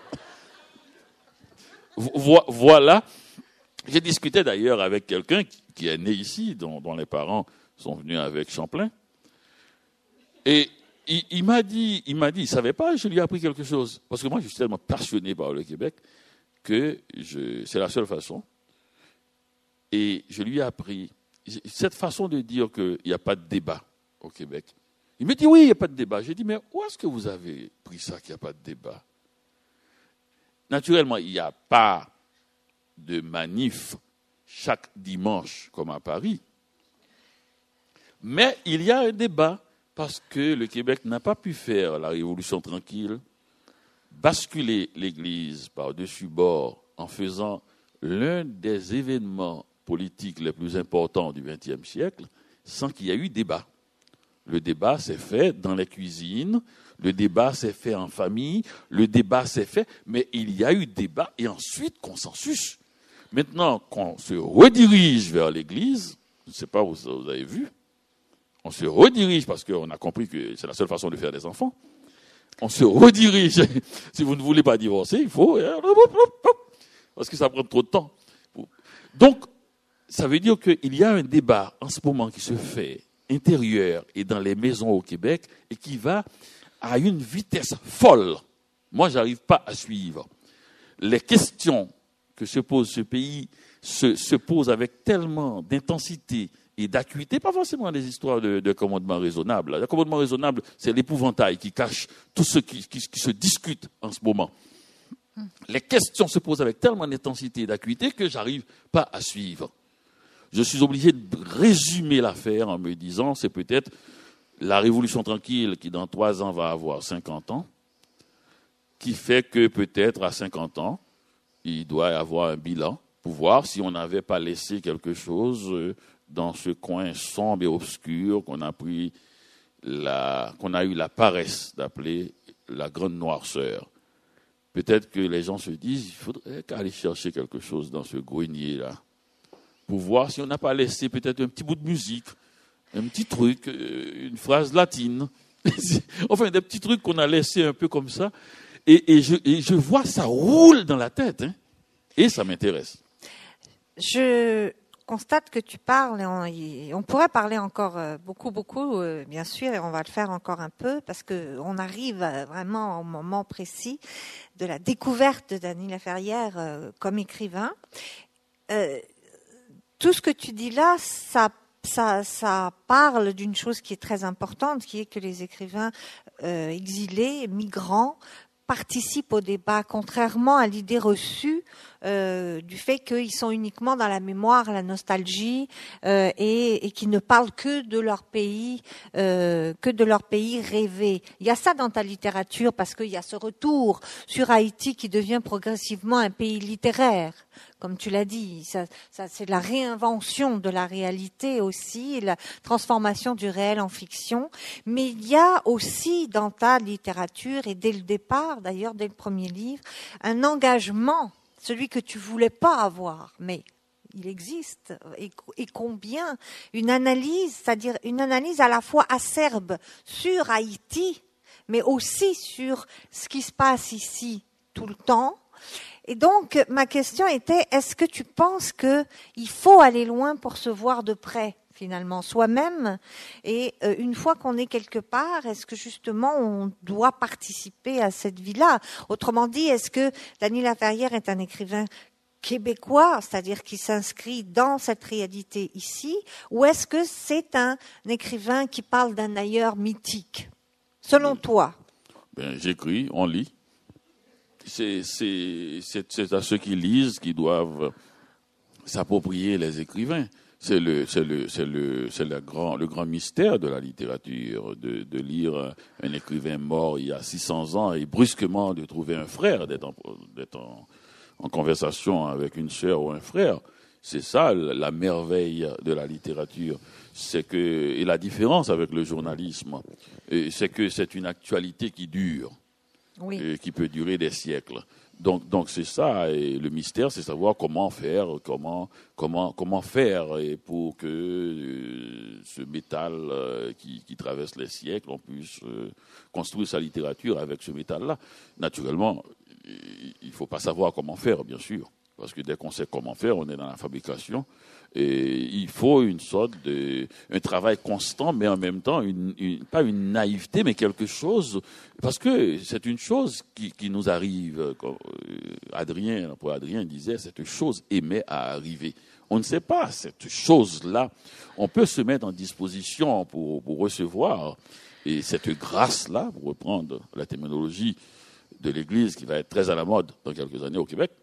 Voilà. J'ai discuté d'ailleurs avec quelqu'un qui est né ici, dont, dont les parents sont venus avec Champlain. Et il, il m'a dit, il m'a dit, il savait pas, je lui ai appris quelque chose. Parce que moi, je suis tellement passionné par le Québec que je, c'est la seule façon. Et je lui ai appris cette façon de dire qu'il n'y a pas de débat au Québec. Il me dit, oui, il n'y a pas de débat. J'ai dit, mais où est-ce que vous avez pris ça qu'il n'y a pas de débat? Naturellement, il n'y a pas de manif chaque dimanche comme à Paris. Mais il y a un débat parce que le Québec n'a pas pu faire la Révolution tranquille, basculer l'Église par-dessus bord en faisant l'un des événements politiques les plus importants du vingtième siècle sans qu'il y ait eu débat. Le débat s'est fait dans les cuisines, le débat s'est fait en famille, le débat s'est fait, mais il y a eu débat et ensuite consensus. Maintenant qu'on se redirige vers l'Église, je ne sais pas si vous avez vu, on se redirige parce qu'on a compris que c'est la seule façon de faire des enfants. On se redirige. Si vous ne voulez pas divorcer, il faut... Parce que ça prend trop de temps. Donc, ça veut dire qu'il y a un débat en ce moment qui se fait intérieur et dans les maisons au Québec et qui va à une vitesse folle. Moi, je n'arrive pas à suivre. Les questions que se pose ce pays se, se posent avec tellement d'intensité et d'acuité, pas forcément des histoires de, de commandement raisonnable. Le commandement raisonnable, c'est l'épouvantail qui cache tout ce qui, qui, qui se discute en ce moment. Les questions se posent avec tellement d'intensité et d'acuité que je n'arrive pas à suivre. Je suis obligé de résumer l'affaire en me disant, c'est peut-être la Révolution tranquille qui, dans trois ans, va avoir cinquante ans, qui fait que peut-être à cinquante ans, il doit y avoir un bilan pour voir si on n'avait pas laissé quelque chose dans ce coin sombre et obscur qu'on a pris la, qu'on a eu la paresse d'appeler la grande noirceur. Peut-être que les gens se disent, il faudrait aller chercher quelque chose dans ce grenier-là, pour voir si on n'a pas laissé peut-être un petit bout de musique, un petit truc, une phrase latine, enfin des petits trucs qu'on a laissés un peu comme ça, et, et, je, et je vois ça roule dans la tête, hein, et ça m'intéresse. Je constate que tu parles, et on, on pourrait parler encore beaucoup, beaucoup, bien sûr, et on va le faire encore un peu, parce qu'on arrive vraiment au moment précis de la découverte de Dany Laferrière euh, comme écrivain. Euh, tout ce que tu dis là, ça, ça, ça parle d'une chose qui est très importante, qui est que les écrivains euh, exilés, migrants, participent au débat, contrairement à l'idée reçue euh, du fait qu'ils sont uniquement dans la mémoire, la nostalgie, euh, et, et qui ne parlent que de leur pays, euh, que de leur pays rêvé. Il y a ça dans ta littérature parce qu'il y a ce retour sur Haïti qui devient progressivement un pays littéraire. Comme tu l'as dit, ça, ça, c'est la réinvention de la réalité aussi, la transformation du réel en fiction. Mais il y a aussi dans ta littérature, et dès le départ, d'ailleurs dès le premier livre, un engagement, celui que tu voulais pas avoir, mais il existe, et, et combien, une analyse, c'est-à-dire une analyse à la fois acerbe sur Haïti, mais aussi sur ce qui se passe ici tout le temps. Et donc, ma question était, est-ce que tu penses qu'il faut aller loin pour se voir de près, finalement, soi-même? Et euh, une fois qu'on est quelque part, est-ce que justement on doit participer à cette vie-là? Autrement dit, est-ce que Dany Laferrière est un écrivain québécois, c'est-à-dire qui s'inscrit dans cette réalité ici, ou est-ce que c'est un écrivain qui parle d'un ailleurs mythique, selon toi? Ben, j'écris, on lit. C'est, c'est, c'est, c'est à ceux qui lisent qui doivent s'approprier les écrivains. C'est le, c'est le, c'est le, c'est le grand, le grand mystère de la littérature, de, de lire un écrivain mort il y a six cents ans et brusquement de trouver un frère, d'être en, d'être en, en conversation avec une sœur ou un frère. C'est ça la merveille de la littérature. C'est que, et la différence avec le journalisme, c'est que c'est une actualité qui dure, oui. et qui peut durer des siècles. Donc, donc c'est ça, et le mystère, c'est savoir comment faire, comment, comment, comment faire, et pour que euh, ce métal euh, qui, qui traverse les siècles, on puisse euh, construire sa littérature avec ce métal-là. Naturellement, il ne faut pas savoir comment faire, bien sûr, parce que dès qu'on sait comment faire, on est dans la fabrication. Et il faut une sorte de, un travail constant, mais en même temps, une, une, pas une naïveté, mais quelque chose, parce que c'est une chose qui, qui nous arrive. Comme Adrien, pour Adrien disait, cette chose aimait à arriver. On ne sait pas cette chose-là. On peut se mettre en disposition pour, pour recevoir. Et cette grâce-là, pour reprendre la terminologie de l'Église qui va être très à la mode dans quelques années au Québec,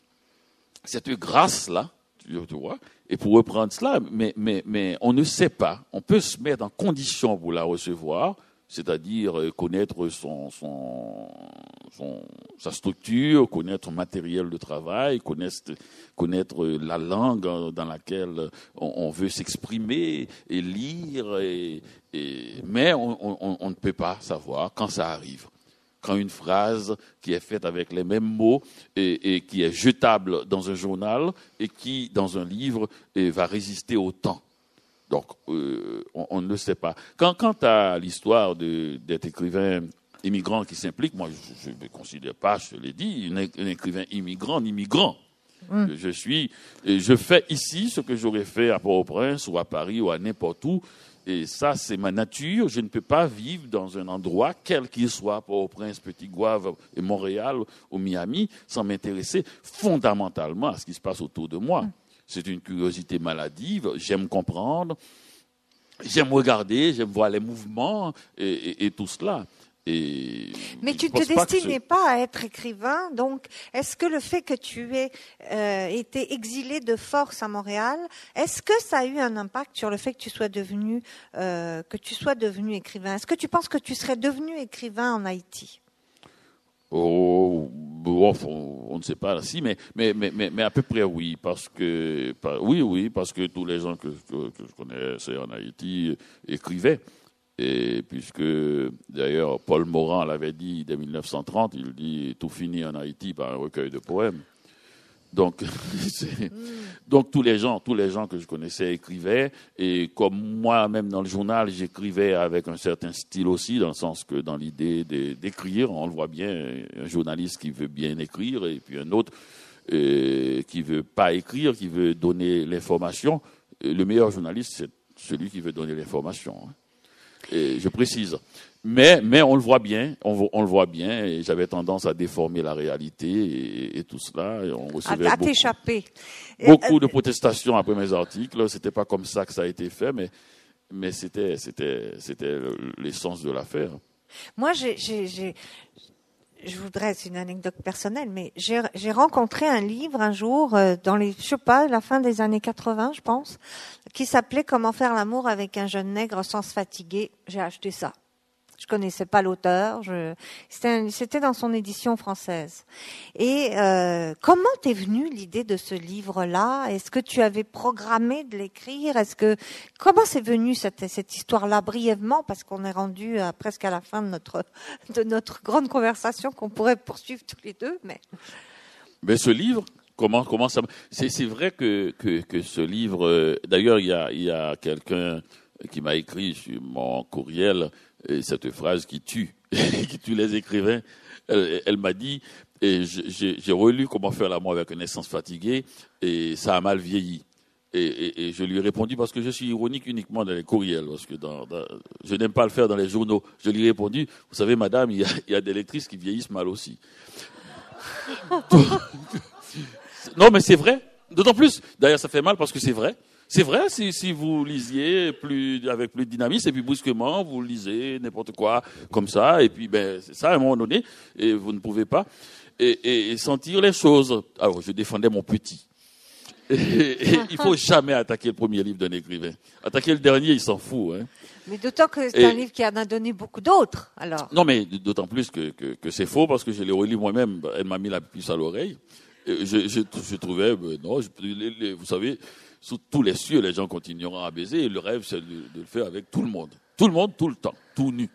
cette grâce-là, tu vois, et pour reprendre cela, mais, mais, mais on ne sait pas, on peut se mettre en condition pour la recevoir, c'est-à-dire connaître son, son, son, sa structure, connaître son matériel de travail, connaître, connaître la langue dans laquelle on, on veut s'exprimer et lire, et, et, mais on, on, on ne peut pas savoir quand ça arrive. Quand une phrase qui est faite avec les mêmes mots et, et qui est jetable dans un journal et qui, dans un livre, va résister au temps. Donc, euh, on, on ne le sait pas. Quand, quant à l'histoire de, d'être écrivain immigrant qui s'implique, moi, je ne me considère pas, je te l'ai dit, un, un écrivain immigrant, ni migrant. Mmh. Je suis, je fais ici ce que j'aurais fait à Port-au-Prince ou à Paris ou à n'importe où. Et ça, c'est ma nature. Je ne peux pas vivre dans un endroit, quel qu'il soit, Port-au-Prince, Petit-Goâve, et Montréal ou Miami, sans m'intéresser fondamentalement à ce qui se passe autour de moi. Mmh. C'est une curiosité maladive. J'aime comprendre, j'aime regarder, j'aime voir les mouvements et, et, et tout cela. Et mais tu ne te destinais pas, pas à être écrivain, donc est-ce que le fait que tu aies euh, été exilé de force à Montréal, est-ce que ça a eu un impact sur le fait que tu sois devenu, euh, que tu sois devenu écrivain? Est-ce que tu penses que tu serais devenu écrivain en Haïti? Oh, bon, on, on ne sait pas si, mais, mais, mais, mais, mais à peu près oui, parce que, oui, oui, parce que tous les gens que, que, que je connaissais en Haïti écrivaient. Et puisque, d'ailleurs, Paul Morand l'avait dit dès mille neuf cent trente, il dit « Tout finit en Haïti par un recueil de poèmes ». Donc, c'est, mm. donc tous les gens, tous les gens que je connaissais écrivaient, et comme moi-même dans le journal, j'écrivais avec un certain style aussi, dans le sens que dans l'idée de, d'écrire, on le voit bien, un journaliste qui veut bien écrire, et puis un autre euh, qui veut pas écrire, qui veut donner l'information. Le meilleur journaliste, c'est celui qui veut donner l'information, hein. Et je précise. Mais, mais on le voit bien, on, on le voit bien, et j'avais tendance à déformer la réalité et, et tout cela. Et on recevait à, à beaucoup, t'échapper. beaucoup de protestations après mes articles. C'était pas comme ça que ça a été fait, mais, mais c'était, c'était, c'était l'essence de l'affaire. Moi, j'ai, j'ai, j'ai, je voudrais, c'est une anecdote personnelle, mais j'ai, j'ai rencontré un livre un jour euh, dans les, je sais pas, la fin des années quatre-vingts, je pense, qui s'appelait Comment faire l'amour avec un jeune nègre sans se fatiguer. J'ai acheté ça. Je connaissais pas l'auteur. Je, c'était, un, c'était dans son édition française. Et euh, comment t'es venue l'idée de ce livre-là? Est-ce que tu avais programmé de l'écrire? Est-ce que comment c'est venu cette, cette histoire-là brièvement, parce qu'on est rendu à, presque à la fin de notre de notre grande conversation qu'on pourrait poursuivre tous les deux, mais. Mais ce livre. Comment, comment ça, c'est, c'est vrai que, que, que ce livre, euh, d'ailleurs, il y a, il y a quelqu'un qui m'a écrit sur mon courriel et cette phrase qui tue, qui tue les écrivains. Elle, elle m'a dit, et j'ai, j'ai relu Comment faire l'amour avec un essence fatigué et ça a mal vieilli. Et, et, et je lui ai répondu parce que je suis ironique uniquement dans les courriels, parce que dans, dans, je n'aime pas le faire dans les journaux. Je lui ai répondu, vous savez, madame, il y a, il y a des lectrices qui vieillissent mal aussi. Non, mais c'est vrai. D'autant plus, d'ailleurs, ça fait mal parce que c'est vrai. C'est vrai, si, si vous lisiez plus, avec plus de dynamisme, et puis brusquement, vous lisez n'importe quoi comme ça, et puis ben, c'est ça, à un moment donné, et vous ne pouvez pas, et, et, et sentir les choses. Alors, je défendais mon petit. Et, et, il faut jamais attaquer le premier livre d'un écrivain. Attaquer le dernier, il s'en fout. Hein. Mais d'autant que c'est et, un livre qui en a donné beaucoup d'autres, alors. Non, mais d'autant plus que, que, que c'est faux, parce que je l'ai relu moi-même, elle m'a mis la puce à l'oreille. Je, je, je trouvais, ben, non, je, les, les, vous savez, sous tous les cieux, les gens continueront à baiser, et le rêve, c'est de, de le faire avec tout le monde. Tout le monde, tout le temps, tout nu.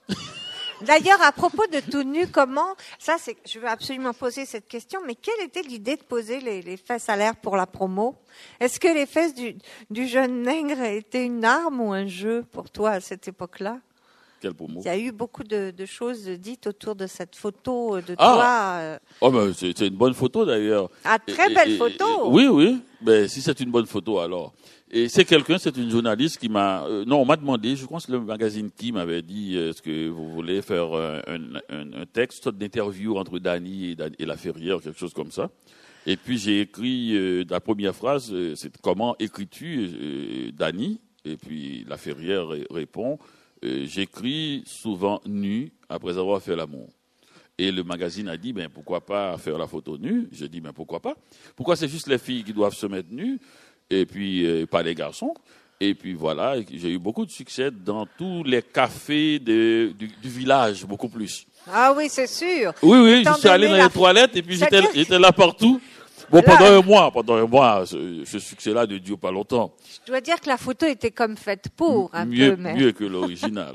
D'ailleurs, à propos de tout nu, comment, ça c'est, je veux absolument poser cette question, mais quelle était l'idée de poser les, les fesses à l'air pour la promo? Est-ce que les fesses du, du jeune nègre étaient une arme ou un jeu pour toi à cette époque-là? Quelle promo? Il y a eu beaucoup de, de choses dites autour de cette photo de ah. toi. Euh... Oh, ben, c'est, c'est une bonne photo d'ailleurs. Ah, très et, belle et, photo. Et, oui, oui. Ben, si c'est une bonne photo, alors. Et c'est quelqu'un, c'est une journaliste qui m'a... Euh, non, on m'a demandé, je pense que le magazine Qui m'avait dit, euh, est-ce que vous voulez faire un, un, un texte d'interview entre Dany et, et La Ferrière, quelque chose comme ça. Et puis j'ai écrit, euh, la première phrase, euh, c'est « Comment écris-tu, euh, Dany ?» Et puis La Ferrière répond, euh, « J'écris souvent nu après avoir fait l'amour. » Et le magazine a dit, ben pourquoi pas faire la photo nue? J'ai dit, ben pourquoi pas? Pourquoi c'est juste les filles qui doivent se mettre nues? Et puis, euh, pas les garçons. Et puis voilà, j'ai eu beaucoup de succès dans tous les cafés de, du, du village, beaucoup plus. Ah oui, c'est sûr. Oui, oui, je suis allé dans la... les toilettes et puis j'étais, j'étais là partout. Bon, là, pendant un mois, pendant un mois, ce, ce succès-là ne dure pas longtemps. Je dois dire que la photo était comme faite pour, un mieux, peu. Mais... Mieux que l'original.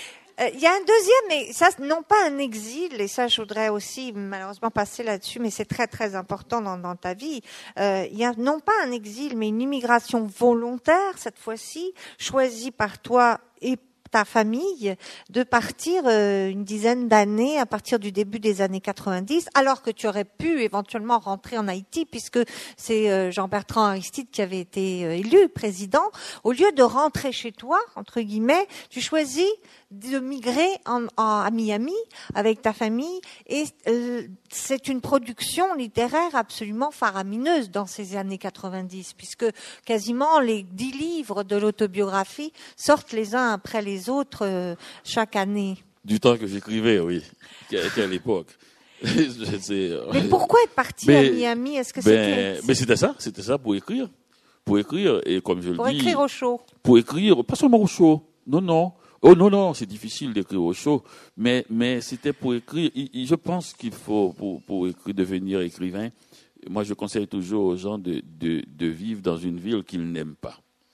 Il y a un deuxième, mais ça, non pas un exil, et ça, je voudrais aussi malheureusement passer là-dessus, mais c'est très très important dans, dans ta vie. Euh, il y a non pas un exil, mais une immigration volontaire cette fois-ci, choisie par toi et ta famille, de partir euh, une dizaine d'années à partir du début des années quatre-vingt-dix, alors que tu aurais pu éventuellement rentrer en Haïti, puisque c'est euh, Jean-Bertrand Aristide qui avait été euh, élu président. Au lieu de rentrer chez toi, entre guillemets, tu choisis de migrer en, en, à Miami avec ta famille, et euh, c'est une production littéraire absolument faramineuse dans ces années quatre-vingt-dix, puisque quasiment les dix livres de l'autobiographie sortent les uns après les autres euh, chaque année. Du temps que j'écrivais, oui. Quelle époque. sais, mais pourquoi être parti mais, à Miami? Est-ce que ben, c'était... Mais c'était ça, c'était ça pour écrire. Pour écrire, et comme je pour le dis... Pour écrire au chaud. Pour écrire, pas seulement au chaud, non, non. Oh non, non, c'est difficile d'écrire au chaud, mais, mais c'était pour écrire. Je pense qu'il faut, pour, pour écrire, devenir écrivain, moi je conseille toujours aux gens de, de, de vivre dans une ville qu'ils n'aiment pas.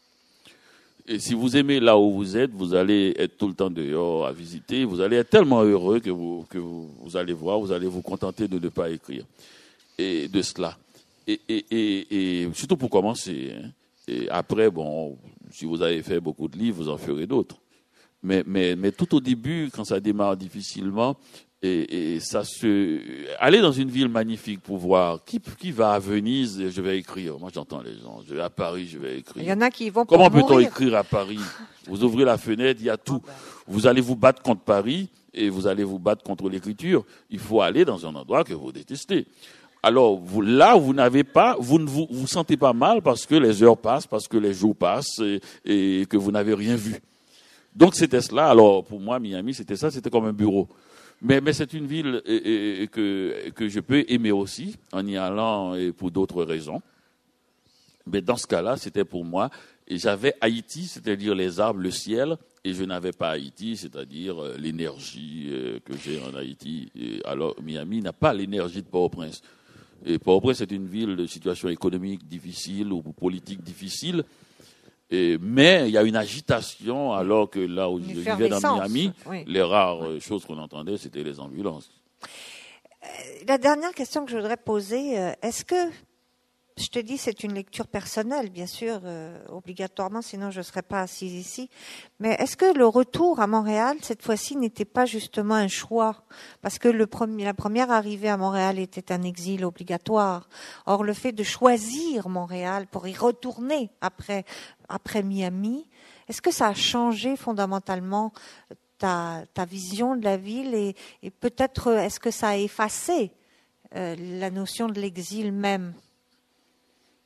Et si vous aimez là où vous êtes, vous allez être tout le temps dehors à visiter, vous allez être tellement heureux que vous, que vous, vous allez voir, vous allez vous contenter de ne pas écrire. Et de cela. Et, et, et, et surtout pour commencer. Hein. Et après, bon, si vous avez fait beaucoup de livres, vous en ferez d'autres. Mais, mais, mais tout au début, quand ça démarre difficilement, et, et ça se, aller dans une ville magnifique pour voir qui, qui va à Venise, je vais écrire. Moi, j'entends les gens. Je vais à Paris, je vais écrire. Il y en a qui vont pour Comment mourir. peut-on écrire à Paris? Vous ouvrez la fenêtre, il y a tout. Vous allez vous battre contre Paris et vous allez vous battre contre l'écriture. Il faut aller dans un endroit que vous détestez. Alors, vous, là, vous n'avez pas, vous ne vous, vous sentez pas mal parce que les heures passent, parce que les jours passent et, et que vous n'avez rien vu. Donc c'était cela. Alors pour moi, Miami, c'était ça, c'était comme un bureau. Mais, mais c'est une ville et, et, que, que je peux aimer aussi, en y allant et pour d'autres raisons. Mais dans ce cas-là, c'était pour moi. Et j'avais Haïti, c'est-à-dire les arbres, le ciel, et je n'avais pas Haïti, c'est-à-dire l'énergie que j'ai en Haïti. Et alors Miami n'a pas l'énergie de Port-au-Prince. Et Port-au-Prince, c'est une ville de situation économique difficile ou politique difficile. Et, mais il y a une agitation, alors que là où je vivais dans Miami, oui. les rares oui. choses qu'on entendait, c'était les ambulances. Euh, la dernière question que je voudrais poser, euh, est-ce que, je te dis, c'est une lecture personnelle, bien sûr, euh, obligatoirement, sinon je ne serais pas assise ici, mais est-ce que le retour à Montréal, cette fois-ci, n'était pas justement un choix? Parce que le premier, la première arrivée à Montréal était un exil obligatoire. Or, le fait de choisir Montréal pour y retourner après, après Miami, est-ce que ça a changé fondamentalement ta, ta vision de la ville et, et peut-être est-ce que ça a effacé euh, la notion de l'exil même?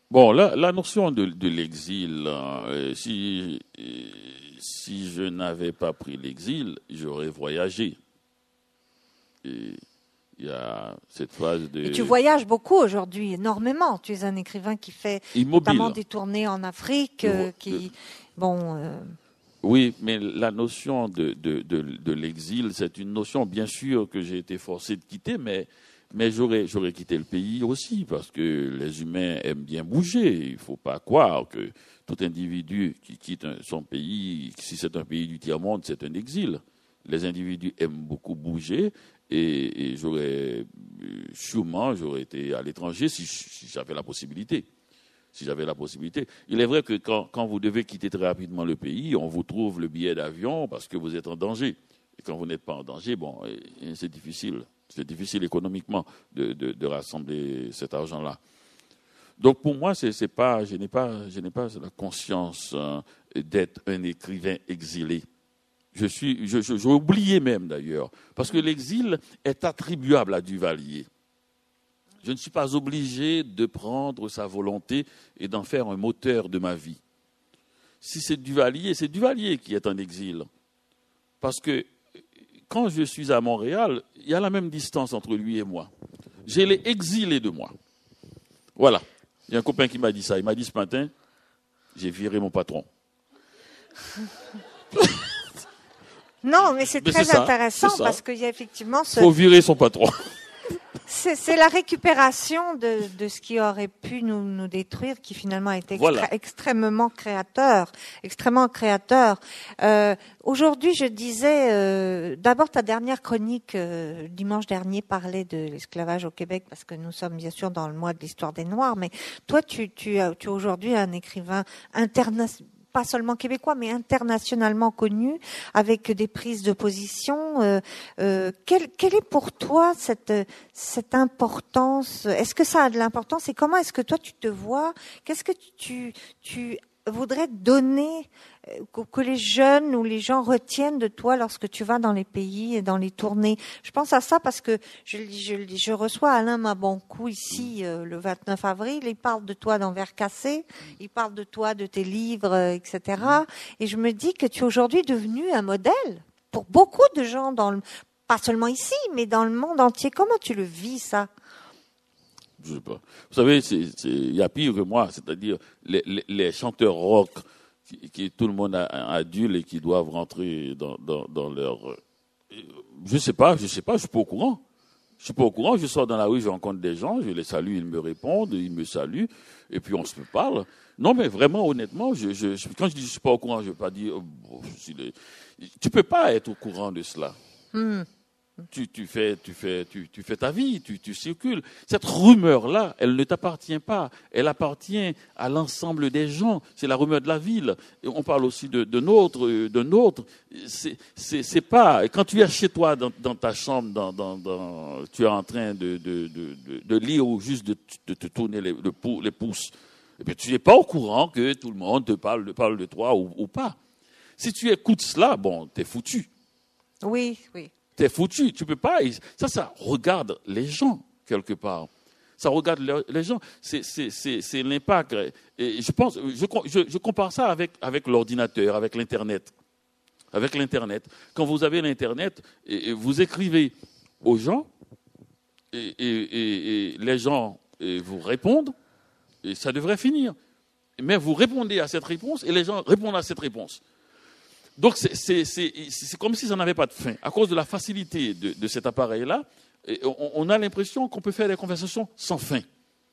Bon, la, la notion de, de l'exil, euh, si, euh, si je n'avais pas pris l'exil, j'aurais voyagé. Et il y a cette phase de... Et tu voyages beaucoup aujourd'hui, énormément. Tu es un écrivain qui fait Immobile. notamment des tournées en Afrique, euh, qui... De... Bon... Euh... Oui, mais la notion de, de, de, de l'exil, c'est une notion, bien sûr, que j'ai été forcé de quitter, mais, mais j'aurais, j'aurais quitté le pays aussi, parce que les humains aiment bien bouger. Il ne faut pas croire que tout individu qui quitte son pays, si c'est un pays du tiers-monde, c'est un exil. Les individus aiment beaucoup bouger, et, et j'aurais, sûrement, j'aurais été à l'étranger si, si j'avais la possibilité. Si j'avais la possibilité. Il est vrai que quand, quand vous devez quitter très rapidement le pays, on vous trouve le billet d'avion parce que vous êtes en danger. Et quand vous n'êtes pas en danger, bon, c'est difficile. C'est difficile économiquement de, de, de rassembler cet argent-là. Donc pour moi, c'est, c'est pas, je n'ai pas, je n'ai pas la conscience hein, d'être un écrivain exilé. Je suis, je, je, j'ai oublié même d'ailleurs, parce que l'exil est attribuable à Duvalier. Je ne suis pas obligé de prendre sa volonté et d'en faire un moteur de ma vie. Si c'est Duvalier, c'est Duvalier qui est en exil. Parce que quand je suis à Montréal, il y a la même distance entre lui et moi. Je l'ai exilé de moi. Voilà. Il y a un copain qui m'a dit ça. Il m'a dit ce matin, j'ai viré mon patron. Non, mais c'est mais très c'est intéressant ça, parce qu'il y a effectivement ce... Il faut virer son patron. C'est, c'est la récupération de, de ce qui aurait pu nous, nous détruire, qui finalement a été extra, voilà. extrêmement créateur, extrêmement créateur. Euh, aujourd'hui, je disais, euh, d'abord ta dernière chronique euh, dimanche dernier parlait de l'esclavage au Québec, parce que nous sommes bien sûr dans le mois de l'histoire des Noirs, mais toi, tu, tu, tu es aujourd'hui un écrivain international, pas seulement québécois, mais internationalement connu, avec des prises de position. Euh, euh, quelle, quelle est pour toi cette, cette importance? Est-ce que ça a de l'importance? Et comment est-ce que toi, tu te vois? Qu'est-ce que tu, tu voudrais donner, que, que les jeunes ou les gens retiennent de toi lorsque tu vas dans les pays et dans les tournées? Je pense à ça parce que je, je, je reçois Alain Maboncou ici euh, le vingt-neuf avril. Il parle de toi dans Verre cassé, il parle de toi, de tes livres, euh, et cetera. Et je me dis que tu es aujourd'hui devenu un modèle pour beaucoup de gens, dans le, pas seulement ici, mais dans le monde entier. Comment tu le vis, ça? Je sais pas. Vous savez, il y a pire que moi, c'est-à-dire les, les, les chanteurs rock qui, qui tout le monde a, adulte et qui doivent rentrer dans, dans, dans leur... Je sais pas, je sais pas, je suis pas au courant. Je suis pas au courant, je sors dans la rue, je rencontre des gens, je les salue, ils me répondent, ils me saluent, et puis on se parle. Non, mais vraiment, honnêtement, je, je, quand je dis je suis pas au courant, je veux pas dire... Oh, les... Tu peux pas être au courant de cela. Mm. Tu, tu, fais, tu, fais, tu, tu fais ta vie, tu, tu circules. Cette rumeur-là, elle ne t'appartient pas. Elle appartient à l'ensemble des gens. C'est la rumeur de la ville. Et on parle aussi de, de notre. De notre. C'est, c'est, c'est pas... Quand tu es chez toi, dans, dans ta chambre, dans, dans, dans, tu es en train de, de, de, de, de lire ou juste de, de te tourner les, le, les pouces, et bien, tu n'es pas au courant que tout le monde te parle, te parle de toi ou, ou pas. Si tu écoutes cela, bon, t'es foutu. Oui, oui. T'es foutu, tu peux pas. Ça, ça regarde les gens, quelque part. Ça regarde les gens. C'est, c'est, c'est, c'est l'impact. Et je pense, je, je, je compare ça avec, avec l'ordinateur, avec l'Internet. Avec l'Internet. Quand vous avez l'Internet, et, et vous écrivez aux gens, et, et, et, et les gens et vous répondent, et ça devrait finir. Mais vous répondez à cette réponse, et les gens répondent à cette réponse. Donc, c'est, c'est, c'est, c'est comme si ça n'avait pas de fin. À cause de la facilité de, de cet appareil-là, on, on a l'impression qu'on peut faire des conversations sans fin.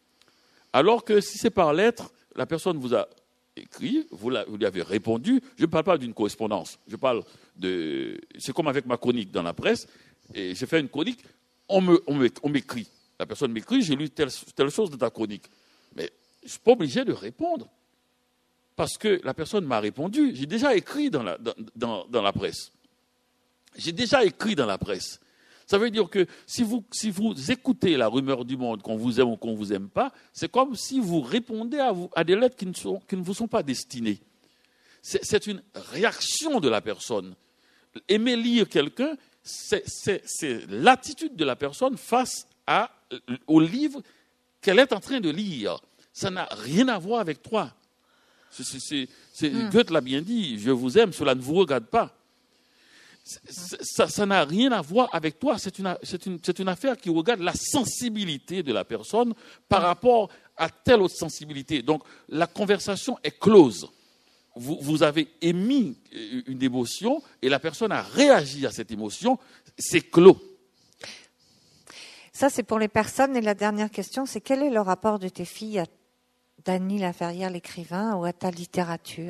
Alors que si c'est par lettre, la personne vous a écrit, vous, la, vous lui avez répondu. Je ne parle pas d'une correspondance. Je parle de... C'est comme avec ma chronique dans la presse. Et j'ai fait une chronique, on, me, on, me, on m'écrit. La personne m'écrit, j'ai lu telle, telle chose de ta chronique. Mais je ne suis pas obligé de répondre. Parce que la personne m'a répondu. J'ai déjà écrit dans la, dans, dans, dans la presse. J'ai déjà écrit dans la presse. Ça veut dire que si vous, si vous écoutez la rumeur du monde, qu'on vous aime ou qu'on ne vous aime pas, c'est comme si vous répondez à, vous, à des lettres qui ne, sont, qui ne vous sont pas destinées. C'est, c'est une réaction de la personne. Aimer lire quelqu'un, c'est, c'est, c'est l'attitude de la personne face à, au livre qu'elle est en train de lire. Ça n'a rien à voir avec toi. C'est, c'est, c'est, Mm. Goethe l'a bien dit, je vous aime, cela ne vous regarde pas. C'est, ça, ça n'a rien à voir avec toi. C'est une, c'est, une, c'est une affaire qui regarde la sensibilité de la personne par rapport à telle autre sensibilité. Donc, la conversation est close. Vous, vous avez émis une émotion et la personne a réagi à cette émotion. C'est clos. Ça, c'est pour les personnes. Et la dernière question, c'est quel est le rapport de tes filles à Dany Laferrière, l'écrivain, ou à ta littérature?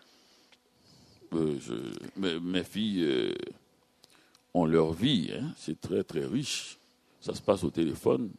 Euh, je, mes, mes filles euh, ont leur vie. Hein. C'est très, très riche. Ça se passe au téléphone.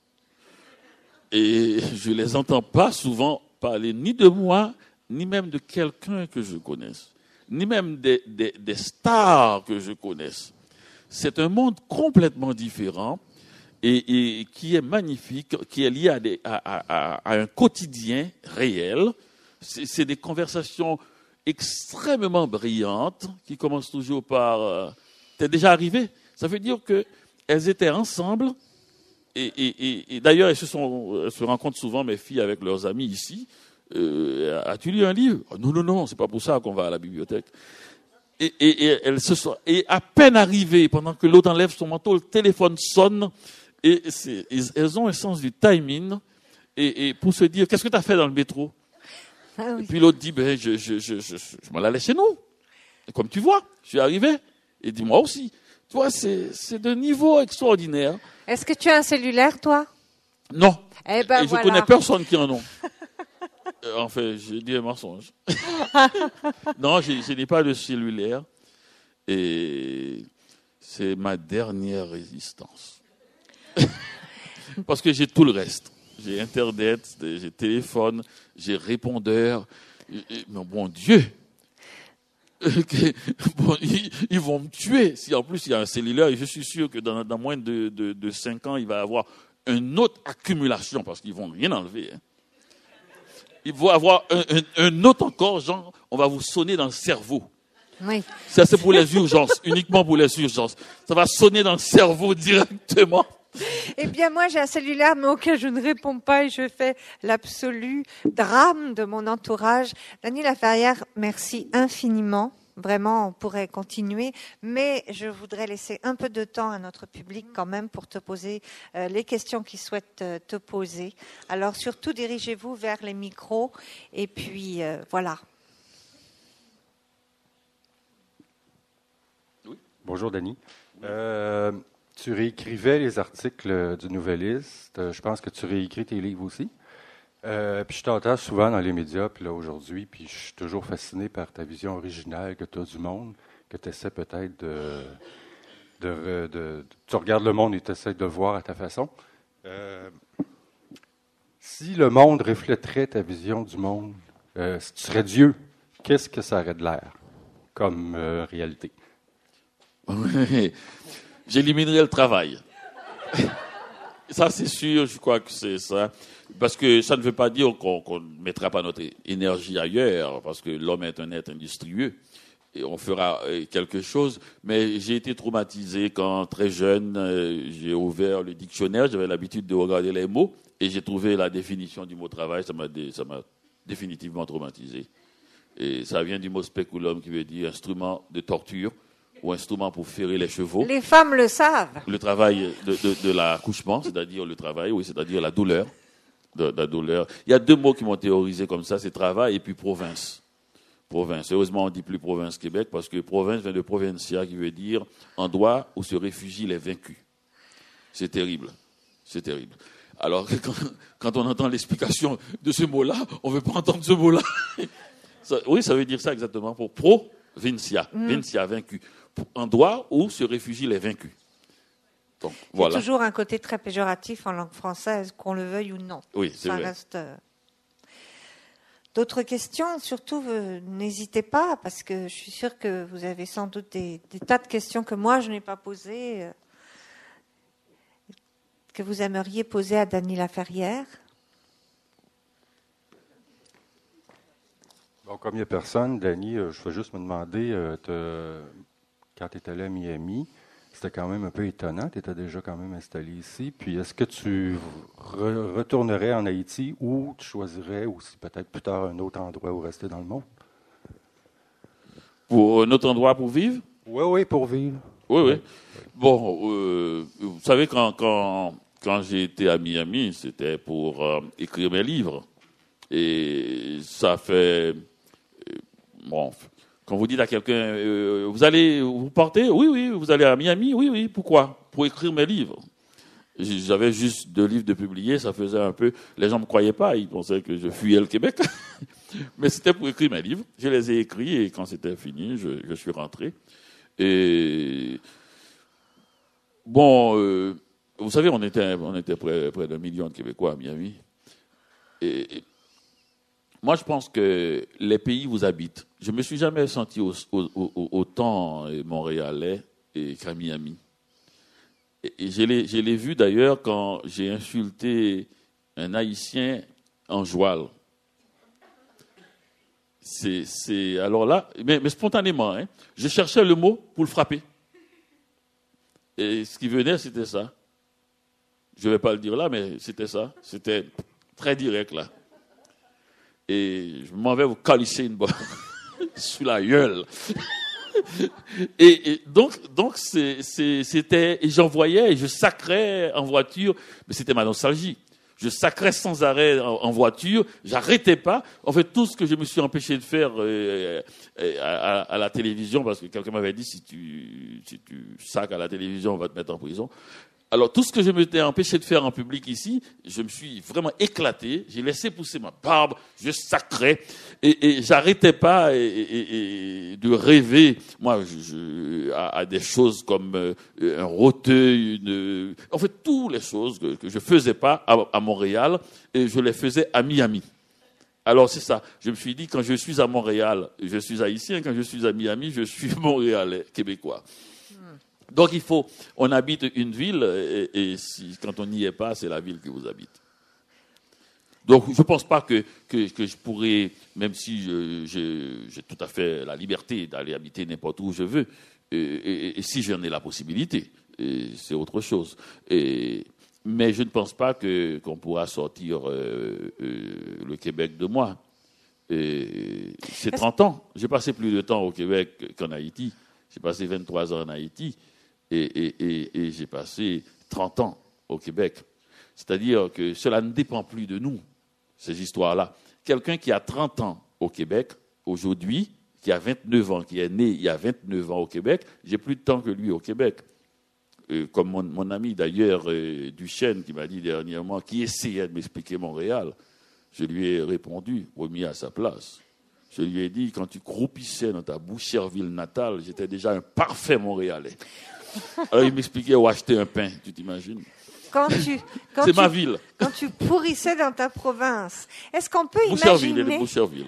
Et je ne les entends pas souvent parler ni de moi, ni même de quelqu'un que je connaisse, ni même des, des, des stars que je connaisse. C'est un monde complètement différent et, et qui est magnifique, qui est lié à, des, à, à, à un quotidien réel. C'est, c'est des conversations extrêmement brillantes qui commencent toujours par euh, « t'es déjà arrivé ?» Ça veut dire qu'elles étaient ensemble et, et, et, et d'ailleurs elles se, sont, elles se rencontrent souvent, mes filles, avec leurs amis ici. Euh, as-tu lu un livre? Non, non, non, c'est pas pour ça qu'on va à la bibliothèque. Et, et, et, elles se sont, et à peine arrivées, pendant que l'autre enlève son manteau, le téléphone sonne et c'est, elles ont un sens du timing et, et pour se dire qu'est-ce que tu as fait dans le métro? Ah oui. Et puis l'autre dit ben je, je, je, je, je m'en allais chez nous. Et comme tu vois, je suis arrivé et dis moi aussi. Tu vois, c'est, c'est de niveau extraordinaire. Est-ce que tu as un cellulaire, toi? Non. Eh ben, et voilà. je connais personne qui en a. Euh, en fait, j'ai dit un mensonge. Non, je, je n'ai pas de cellulaire. Et c'est ma dernière résistance. Parce que j'ai tout le reste. J'ai Internet, j'ai téléphone, j'ai répondeur. Et, et, mais bon Dieu, bon, ils, ils vont me tuer. Si en plus il y a un cellulaire, et je suis sûr que dans, dans moins de, de, de cinq ans, il va y avoir une autre accumulation, parce qu'ils ne vont rien enlever. Hein. Il va y avoir un, un, un autre encore, genre, on va vous sonner dans le cerveau. Oui. Ça, c'est pour les urgences, uniquement pour les urgences. Ça va sonner dans le cerveau directement. Eh bien, moi, j'ai un cellulaire, mais auquel je ne réponds pas et je fais l'absolu drame de mon entourage. Dany Laferrière, merci infiniment. Vraiment, on pourrait continuer, mais je voudrais laisser un peu de temps à notre public quand même pour te poser euh, les questions qu'ils souhaitent euh, te poser. Alors, surtout, dirigez-vous vers les micros et puis, euh, voilà. Oui. Bonjour, Dany. Euh, tu réécrivais les articles du Nouvelliste. Je pense que tu réécris tes livres aussi. Euh, puis je t'entends souvent dans les médias, puis là aujourd'hui, puis je suis toujours fasciné par ta vision originale que tu as du monde, que tu essaies peut-être de, de, de, de... Tu regardes le monde et tu essaies de le voir à ta façon. Euh, si le monde reflèterait ta vision du monde, euh, si tu serais Dieu, qu'est-ce que ça aurait de l'air comme euh, réalité? J'éliminerais le travail. Ça, c'est sûr, je crois que c'est ça. Parce que ça ne veut pas dire qu'on qu'on ne mettra pas notre énergie ailleurs, parce que l'homme est un être industrieux, et on fera quelque chose. Mais j'ai été traumatisé quand, très jeune, j'ai ouvert le dictionnaire, j'avais l'habitude de regarder les mots, et j'ai trouvé la définition du mot travail, ça m'a, ça m'a définitivement traumatisé. Et ça vient du mot speculum, qui veut dire instrument de torture, ou instrument pour ferrer les chevaux. Les femmes le savent. Le travail de, de, de l'accouchement, c'est-à-dire le travail, oui, c'est-à-dire la douleur. De, de la douleur. Il y a deux mots qui m'ont théorisé comme ça, c'est travail et puis province. Province. Heureusement, on ne dit plus province Québec, parce que province vient de provincia, qui veut dire endroit où se réfugient les vaincus. C'est terrible. C'est terrible. Alors, quand, quand on entend l'explication de ce mot-là, on ne veut pas entendre ce mot-là. Ça, oui, ça veut dire ça exactement, pour provincia. Mm. Vincia, vaincu. Endroit où se réfugient les vaincus. Donc, voilà. Il y a toujours un côté très péjoratif en langue française, qu'on le veuille ou non. Oui, c'est ça vrai. Reste... D'autres questions, surtout, euh, n'hésitez pas, parce que je suis sûre que vous avez sans doute des, des tas de questions que moi, je n'ai pas posées, euh, que vous aimeriez poser à Dany Laferrière. Bon, comme il n'y a personne, Dany, euh, je veux juste me demander, euh, quand tu étais allé à Miami, c'était quand même un peu étonnant. Tu étais déjà quand même installé ici. Puis est-ce que tu re- retournerais en Haïti ou tu choisirais aussi peut-être plus tard un autre endroit où rester dans le monde? Pour un autre endroit pour vivre? Oui, oui, pour vivre. Oui, oui. Bon, euh, vous savez, quand, quand, quand j'ai été à Miami, c'était pour euh, écrire mes livres. Et ça fait... Euh, bon, quand vous dites à quelqu'un, euh, vous allez, vous partez? Oui, oui, vous allez à Miami? Oui, oui. Pourquoi? Pour écrire mes livres. J'avais juste deux livres de publier, ça faisait un peu... Les gens ne me croyaient pas, ils pensaient que je fuyais le Québec. Mais c'était pour écrire mes livres. Je les ai écrits et quand c'était fini, je, je suis rentré. Et bon, euh, vous savez, on était, on était près, près d'un million de Québécois à Miami. Et, et moi, je pense que les pays vous habitent. Je me suis jamais senti au, au, au, autant montréalais qu'à Miami. Et, et je l'ai, je l'ai vu d'ailleurs quand j'ai insulté un Haïtien en joual. C'est, c'est, alors là, mais, mais spontanément, hein, je cherchais le mot pour le frapper. Et ce qui venait, c'était ça. Je ne vais pas le dire là, mais c'était ça. C'était très direct là. Et je m'en vais vous calisser une bonne sous la gueule. et, et donc, donc c'est, c'est, c'était, et j'en voyais, et je sacrais en voiture, mais c'était ma nostalgie. Je sacrais sans arrêt en, en voiture, j'arrêtais pas. En fait, tout ce que je me suis empêché de faire euh, euh, à, à la télévision, parce que quelqu'un m'avait dit, si tu, si tu sacres à la télévision, on va te mettre en prison. Alors, tout ce que je m'étais empêché de faire en public ici, je me suis vraiment éclaté. J'ai laissé pousser ma barbe, je sacrais, et, et j'arrêtais pas et, et, et de rêver, moi, je, je, à, à des choses comme euh, un roteux, une, en fait, toutes les choses que, que je faisais pas à, à Montréal, et je les faisais à Miami. Alors, c'est ça. Je me suis dit, quand je suis à Montréal, je suis haïtien. Quand je suis à Miami, je suis montréalais, québécois. Donc, il faut, on habite une ville, et, et si, quand on n'y est pas, c'est la ville qui vous habite. Donc, je ne pense pas que, que, que je pourrais, même si je, je, j'ai tout à fait la liberté d'aller habiter n'importe où je veux, et, et, et si j'en ai la possibilité, et c'est autre chose. Et, mais je ne pense pas que, qu'on pourra sortir euh, euh, le Québec de moi. Et c'est trente ans. J'ai passé plus de temps au Québec qu'en Haïti. J'ai passé vingt-trois ans en Haïti. Et, et, et, et j'ai passé trente ans au Québec. C'est-à-dire que cela ne dépend plus de nous, ces histoires-là. Quelqu'un qui a trente ans au Québec, aujourd'hui, qui a vingt-neuf ans, qui est né il y a vingt-neuf ans au Québec, j'ai plus de temps que lui au Québec. Euh, comme mon, mon ami d'ailleurs, euh, Duchesne, qui m'a dit dernièrement, qui essayait de m'expliquer Montréal, je lui ai répondu, remis à sa place. Je lui ai dit, quand tu croupissais dans ta Boucherville natale, j'étais déjà un parfait Montréalais. Alors il m'expliquait où acheter un pain, tu t'imagines? Quand tu, quand c'est tu, ma ville. Quand tu pourrissais dans ta province, est-ce qu'on peut Boucherville, imaginer... Boucherville.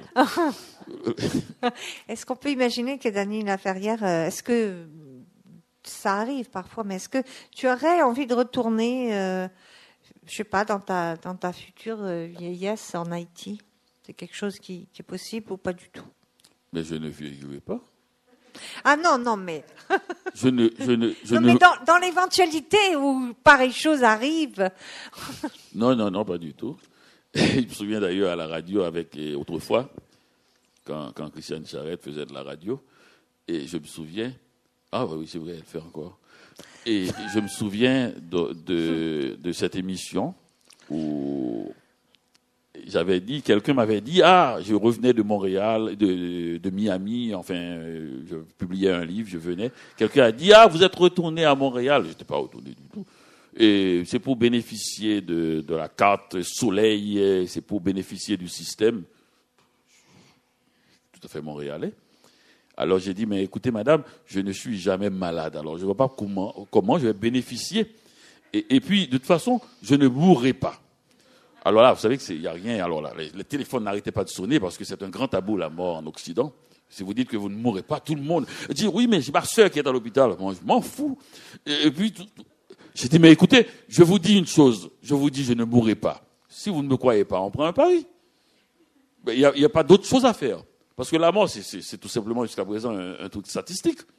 Est-ce qu'on peut imaginer que Dany Laferrière, est-ce que ça arrive parfois, mais est-ce que tu aurais envie de retourner, euh, je sais pas, dans ta, dans ta future vieillesse en Haïti? C'est quelque chose qui, qui est possible ou pas du tout? Mais je ne vieillirai pas. Ah non, non, mais... je ne, je ne, je non, ne... mais dans, dans l'éventualité où pareille chose arrive... non, non, non, pas du tout. Je me souviens d'ailleurs à la radio avec autrefois, quand, quand Christiane Charette faisait de la radio, et je me souviens... Ah oui, c'est vrai, elle fait encore. Et je me souviens de, de, de cette émission où... J'avais dit, quelqu'un m'avait dit, ah, je revenais de Montréal, de, de Miami, enfin, euh, je publiais un livre, je venais. Quelqu'un a dit, ah, vous êtes retourné à Montréal. Je n'étais pas retourné du tout. Et c'est pour bénéficier de, de la carte soleil, c'est pour bénéficier du système. Tout à fait montréalais. Alors j'ai dit, mais écoutez, madame, je ne suis jamais malade. Alors je ne vois pas comment, comment je vais bénéficier. Et, et puis, de toute façon, je ne mourrai pas. Alors là, vous savez qu'il n'y a rien. Alors là, les, les téléphones n'arrêtaient pas de sonner parce que c'est un grand tabou, la mort en Occident. Si vous dites que vous ne mourrez pas, tout le monde dit, oui, mais j'ai ma soeur qui est à l'hôpital. Moi, je m'en fous. Et, et puis, tout, tout. J'ai dit, mais écoutez, je vous dis une chose. Je vous dis, je ne mourrai pas. Si vous ne me croyez pas, on prend un pari. Il n'y a, a pas d'autre chose à faire. Parce que la mort, c'est, c'est, c'est tout simplement jusqu'à présent un, un truc statistique.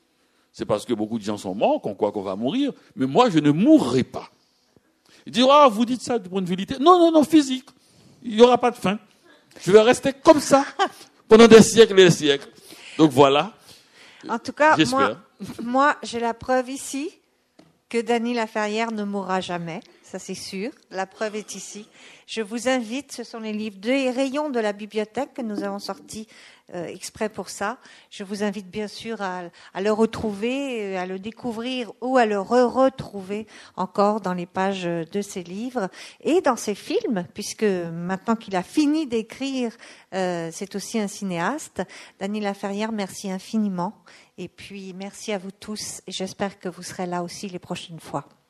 c'est parce que beaucoup de gens sont morts qu'on croit qu'on va mourir. Mais moi, je ne mourrai pas. Il dit, ah, vous dites ça du point de vue littéraire. Non, non, non, physique. Il n'y aura pas de fin. Je vais rester comme ça pendant des siècles et des siècles. Donc voilà. En tout cas, J'espère. moi, moi j'ai la preuve ici que Dany Laferrière ne mourra jamais. Ça, c'est sûr. La preuve est ici. Je vous invite, ce sont les livres de rayons de la bibliothèque que nous avons sortis euh, exprès pour ça. Je vous invite bien sûr à, à le retrouver, à le découvrir ou à le re-retrouver encore dans les pages de ces livres et dans ces films, puisque maintenant qu'il a fini d'écrire, euh, c'est aussi un cinéaste. Dany Laferrière, merci infiniment. Et puis, merci à vous tous et j'espère que vous serez là aussi les prochaines fois.